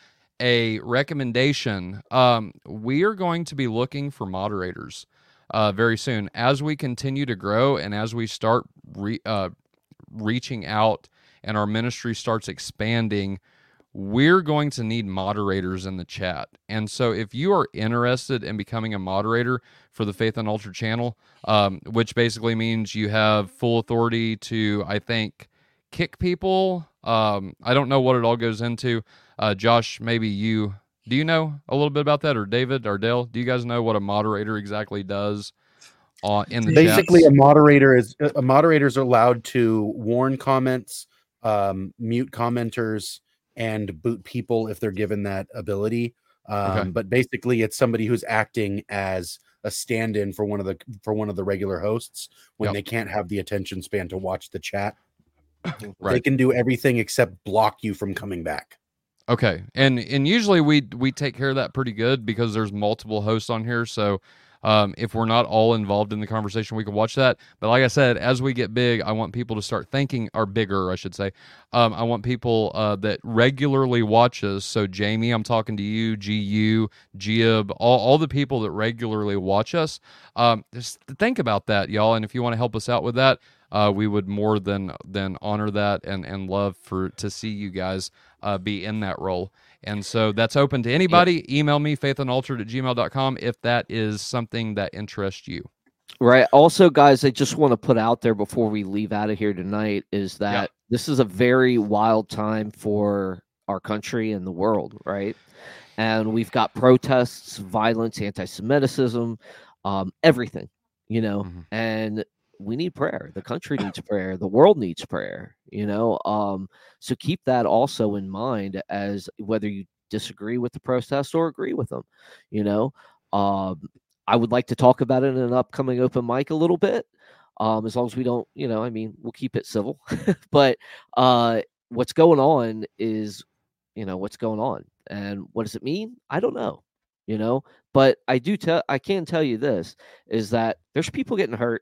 a recommendation. Um, we are going to be looking for moderators uh very soon as we continue to grow and as we start re, uh reaching out and our ministry starts expanding. We're going to need moderators in the chat. And so if you are interested in becoming a moderator for the Faith Unaltered channel, um, which basically means you have full authority to, I think, kick people. Um, I don't know what it all goes into. Uh, Josh, maybe you, do you know a little bit about that? Or David or Dale, do you guys know what a moderator exactly does uh, in the Basically, chats? a moderator is a moderators are allowed to warn comments, um, mute commenters, and boot people if they're given that ability. Um, Okay. But basically, it's somebody who's acting as a stand-in for one of the for one of the regular hosts when Yep. they can't have the attention span to watch the chat. They Right. can do everything except block you from coming back. Okay, and and usually we we take care of that pretty good because there's multiple hosts on here. So um, if we're not all involved in the conversation, we can watch that. But like I said, as we get big, I want people to start thinking, or bigger, I should say. Um, I want people uh, that regularly watch us. So Jamie, I'm talking to you, G U, Gib, all all the people that regularly watch us. Um, just think about that, y'all. And if you want to help us out with that, uh, we would more than than honor that and and love for to see you guys uh, be in that role. And so that's open to anybody. Yep. Email me, faithandaltered at gmail dot com, if that is something that interests you. Right. Also, guys, I just want to put out there before we leave out of here tonight is that yeah. this is a very wild time for our country and the world, right? And we've got protests, violence, anti-Semitism, um, everything, you know, mm-hmm. and we need prayer. The country needs prayer. The world needs prayer, you know. Um, so keep that also in mind as whether you disagree with the protest or agree with them, you know. Um, I would like to talk about it in an upcoming open mic a little bit, um, as long as we don't, you know, I mean, we'll keep it civil. But uh, what's going on is, you know, what's going on. And what does it mean? I don't know, you know. But I do tell, I can tell you this, is that there's people getting hurt.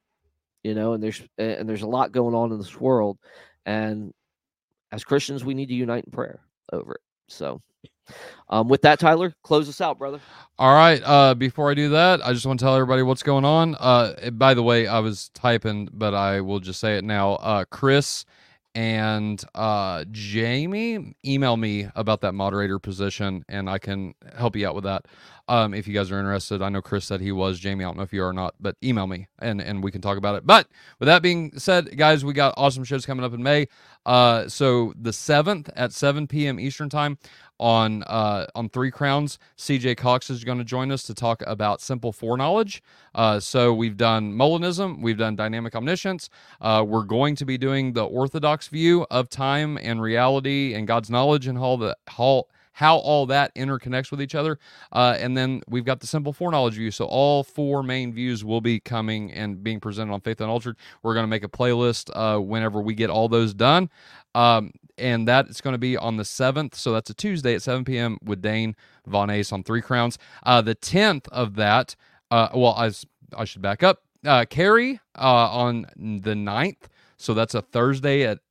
You know, and there's and there's a lot going on in this world, and as Christians, we need to unite in prayer over it. So, um, with that, Tyler, close us out, brother. All right. Uh, before I do that, I just want to tell everybody what's going on. Uh, by the way, I was typing, but I will just say it now. Uh, Chris and uh, Jamie, email me about that moderator position, and I can help you out with that. Um, if you guys are interested, I know Chris said he was. Jamie, I don't know if you are or not, but email me and, and we can talk about it. But with that being said, guys, we got awesome shows coming up in May. Uh, so the seventh at seven p.m. Eastern time on uh, on Three Crowns, C J Cox is going to join us to talk about simple foreknowledge. Uh, so we've done Molinism, we've done dynamic omniscience. Uh, we're going to be doing the Orthodox view of time and reality and God's knowledge and all the how. how all that interconnects with each other. Uh, and then we've got the simple foreknowledge view. So all four main views will be coming and being presented on Faith Unaltered. We're going to make a playlist uh, whenever we get all those done. Um, and that is going to be on the seventh. So that's a Tuesday at seven p.m. with Dane Von Ace on Three Crowns. Uh, the tenth of that, uh, well, I, I should back up. Uh, Carrie uh, on the ninth. So that's a Thursday at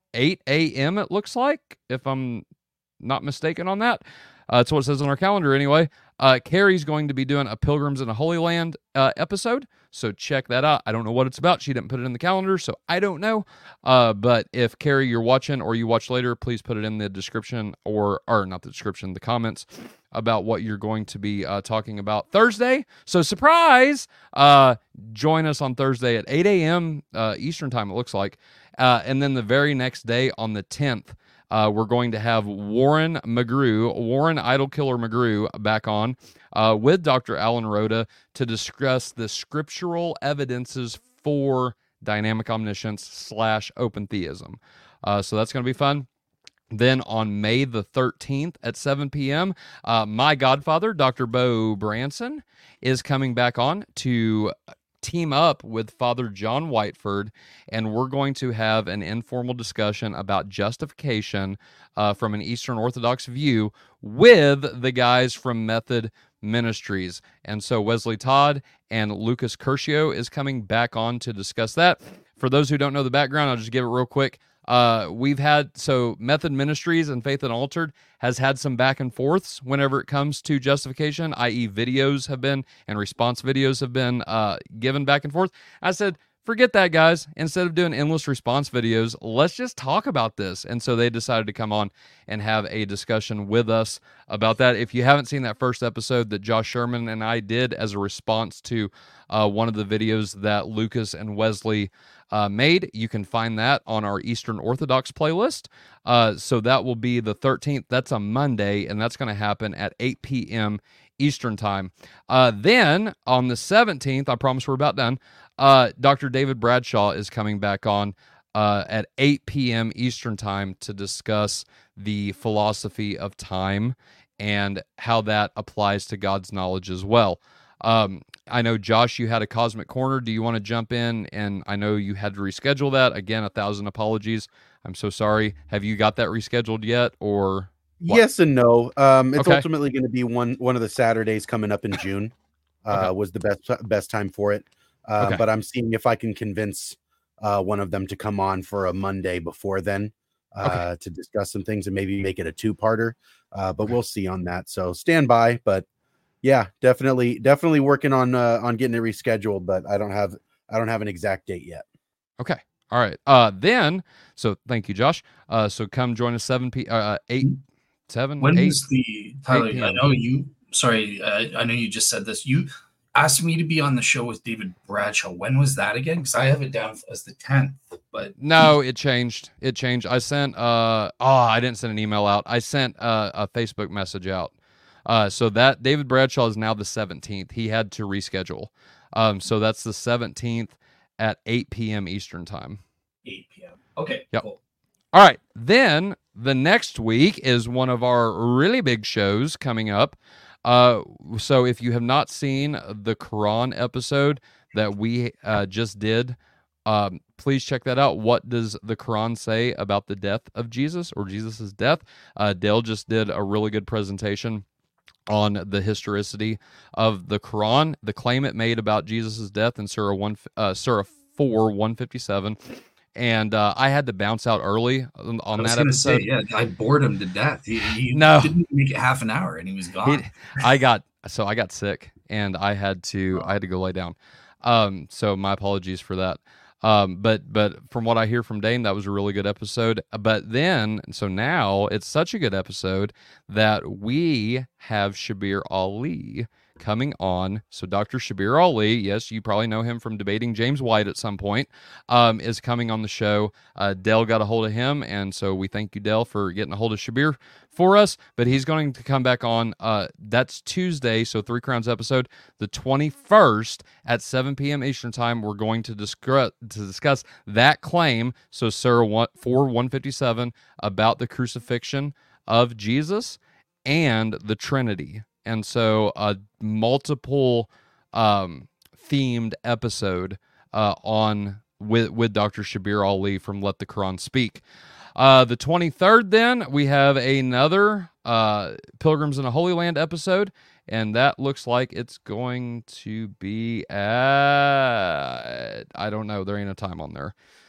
eight a.m. it looks like, if I'm not mistaken on that. Uh, that's what it says on our calendar anyway. Uh, Carrie's going to be doing a Pilgrims in the Holy Land uh, episode, so check that out. I don't know what it's about. She didn't put it in the calendar, so I don't know. Uh, but if, Carrie, you're watching or you watch later, please put it in the description or, or not the description, the comments about what you're going to be uh, talking about Thursday. So surprise! Uh, join us on Thursday at eight a.m. Uh, Eastern time, it looks like. Uh, and then the very next day on the tenth, Uh, we're going to have Warren McGrew, Warren Idolkiller McGrew, back on uh, with Doctor Alan Rhoda to discuss the scriptural evidences for dynamic omniscience slash open theism. Uh, so that's going to be fun. Then on May the thirteenth at seven p.m., uh, my godfather, Doctor Bo Branson, is coming back on to team up with Father John Whiteford, and we're going to have an informal discussion about justification uh, from an Eastern Orthodox view with the guys from Method Ministries. And so Wesley Todd and Lucas Curcio is coming back on to discuss that. For those who don't know the background, I'll just give it real quick. Uh, we've had, so Method Ministries and Faith Unaltered has had some back and forths whenever it comes to justification, that is videos have been, and response videos have been uh, given back and forth. I said, forget that, guys. Instead of doing endless response videos, let's just talk about this. And so they decided to come on and have a discussion with us about that. If you haven't seen that first episode that Josh Sherman and I did as a response to uh, one of the videos that Lucas and Wesley Uh, made, you can find that on our Eastern Orthodox playlist. Uh, so that will be the thirteenth. That's a Monday, and that's going to happen at eight p.m. Eastern time. Uh, then on the seventeenth, I promise we're about done, uh, Doctor David Bradshaw is coming back on uh, at eight p.m. Eastern time to discuss the philosophy of time and how that applies to God's knowledge as well. Um, I know, Josh, you had a Cosmic Corner. Do you want to jump in? And I know you had to reschedule that. Again, a thousand apologies. I'm so sorry. Have you got that rescheduled yet, or what? Yes and no. Um, it's Okay. ultimately going to be one one of the Saturdays coming up in June. Uh, Okay. Was the best best time for it. Uh, Okay. But I'm seeing if I can convince uh, one of them to come on for a Monday before then uh, Okay. to discuss some things and maybe make it a two-parter. Uh, but Okay. we'll see on that. So stand by. But yeah, definitely, definitely working on uh, on getting it rescheduled. But I don't have I don't have an exact date yet. Okay. All right. Uh, then, so thank you, Josh. Uh, so come join us seven p. Uh, eight, seven, When eight. was the Tyler? eight p I m know you. Sorry, uh, I know you just said this. You asked me to be on the show with David Bradshaw. When was that again? Because I have it down as the tenth. But No, it changed. It changed. I sent. Uh, oh, I didn't send an email out. I sent uh, a Facebook message out. Uh, so that David Bradshaw is now the seventeenth. He had to reschedule. Um, so that's the seventeenth at eight p.m. Eastern time. eight p.m. Okay. Yep. Cool. All right. Then the next week is one of our really big shows coming up. Uh, so if you have not seen the Quran episode that we uh, just did, um, please check that out. What does the Quran say about the death of Jesus, or Jesus's death? Uh, Dale just did a really good presentation on the historicity of the Quran, the claim it made about Jesus' death in Surah one, uh, Surah four, one fifty-seven, and uh, I had to bounce out early on, on I was that gonna episode. say, yeah, I bored him to death. He, he No. didn't make it half an hour, and he was gone. He, I got so I got sick, and I had to I had to go lay down. Um, so my apologies for that. Um, but but from what I hear from Dane, that was a really good episode. But then, so now it's such a good episode that we have Shabir Ali coming on. So Doctor Shabir Ali, yes, you probably know him from debating James White at some point, um, is coming on the show. Uh, Dell got a hold of him, and so we thank you, Dell, for getting a hold of Shabir for us. But he's going to come back on. Uh, that's Tuesday, so Three Crowns episode, the twenty-first at seven p.m. Eastern time. We're going to discuss to discuss that claim. So Surah four one fifty-seven about the crucifixion of Jesus and the Trinity. And so a multiple um, themed episode uh, on with with Doctor Shabir Ali from Let the Quran Speak. Uh, the twenty-third, then, we have another uh, Pilgrims in the Holy Land episode, and that looks like it's going to be at, I don't know, there ain't a time on there.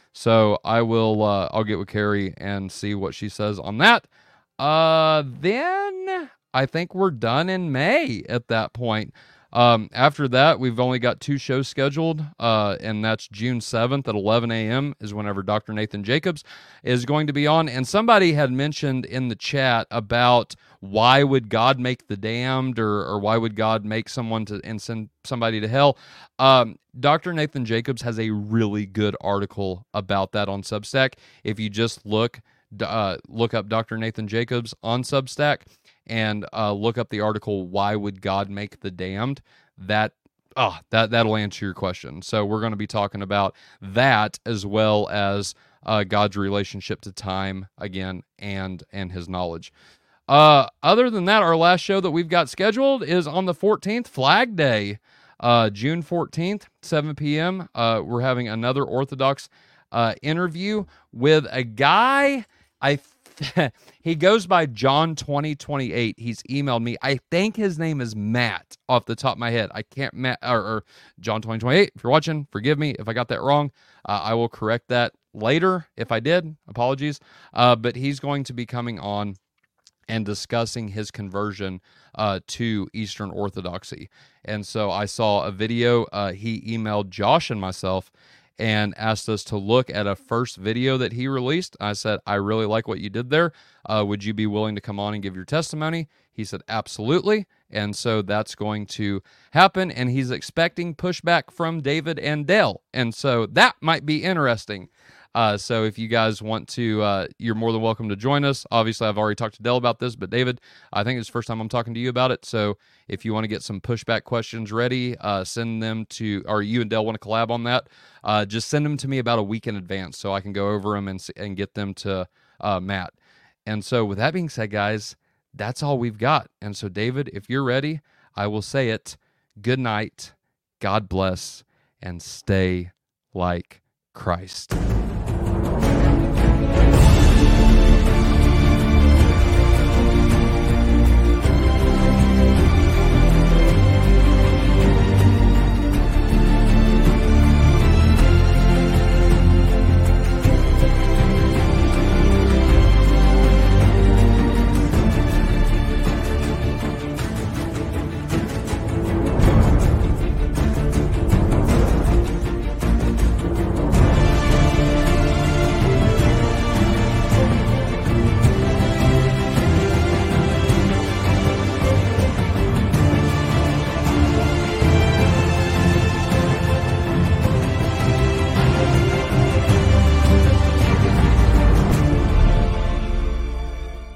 So I will. Uh, I'll get with Carrie and see what she says on that. Uh, then I think we're done in May at that point. Um, after that, we've only got two shows scheduled, uh, and that's June seventh at eleven a.m. is whenever Doctor Nathan Jacobs is going to be on. And somebody had mentioned in the chat about why would God make the damned, or, or why would God make someone to and send somebody to hell? Um, Doctor Nathan Jacobs has a really good article about that on Substack. If you just look, uh, look up Doctor Nathan Jacobs on Substack, and uh, look up the article, Why Would God Make the Damned? That, oh, that, that'll answer your question. So we're going to be talking about that, as well as uh, God's relationship to time again, and, and his knowledge. Uh, other than that, our last show that we've got scheduled is on the fourteenth, Flag Day, uh, June fourteenth, seven p.m. Uh, we're having another Orthodox uh, interview with a guy, I he goes by John twenty twenty-eight. He's emailed me. I think his name is Matt off the top of my head. I can't, Matt, or, or John twenty twenty-eight. If you're watching, forgive me if I got that wrong. Uh, I will correct that later. If I did, apologies. Uh, but he's going to be coming on and discussing his conversion uh, to Eastern Orthodoxy. And so I saw a video. Uh, he emailed Josh and myself and asked us to look at a first video that he released. I said, I really like what you did there. Uh, would you be willing to come on and give your testimony? He said, absolutely. And so that's going to happen. And he's expecting pushback from David and Dale. And so that might be interesting. Uh, so if you guys want to, uh, you're more than welcome to join us. Obviously, I've already talked to Dale about this, but David, I think it's the first time I'm talking to you about it. So if you want to get some pushback questions ready, uh, send them to, or you and Dale want to collab on that, uh, just send them to me about a week in advance so I can go over them and, and get them to uh, Matt. And so with that being said, guys, that's all we've got. And so, David, if you're ready, I will say it. Good night, God bless, and stay like Christ.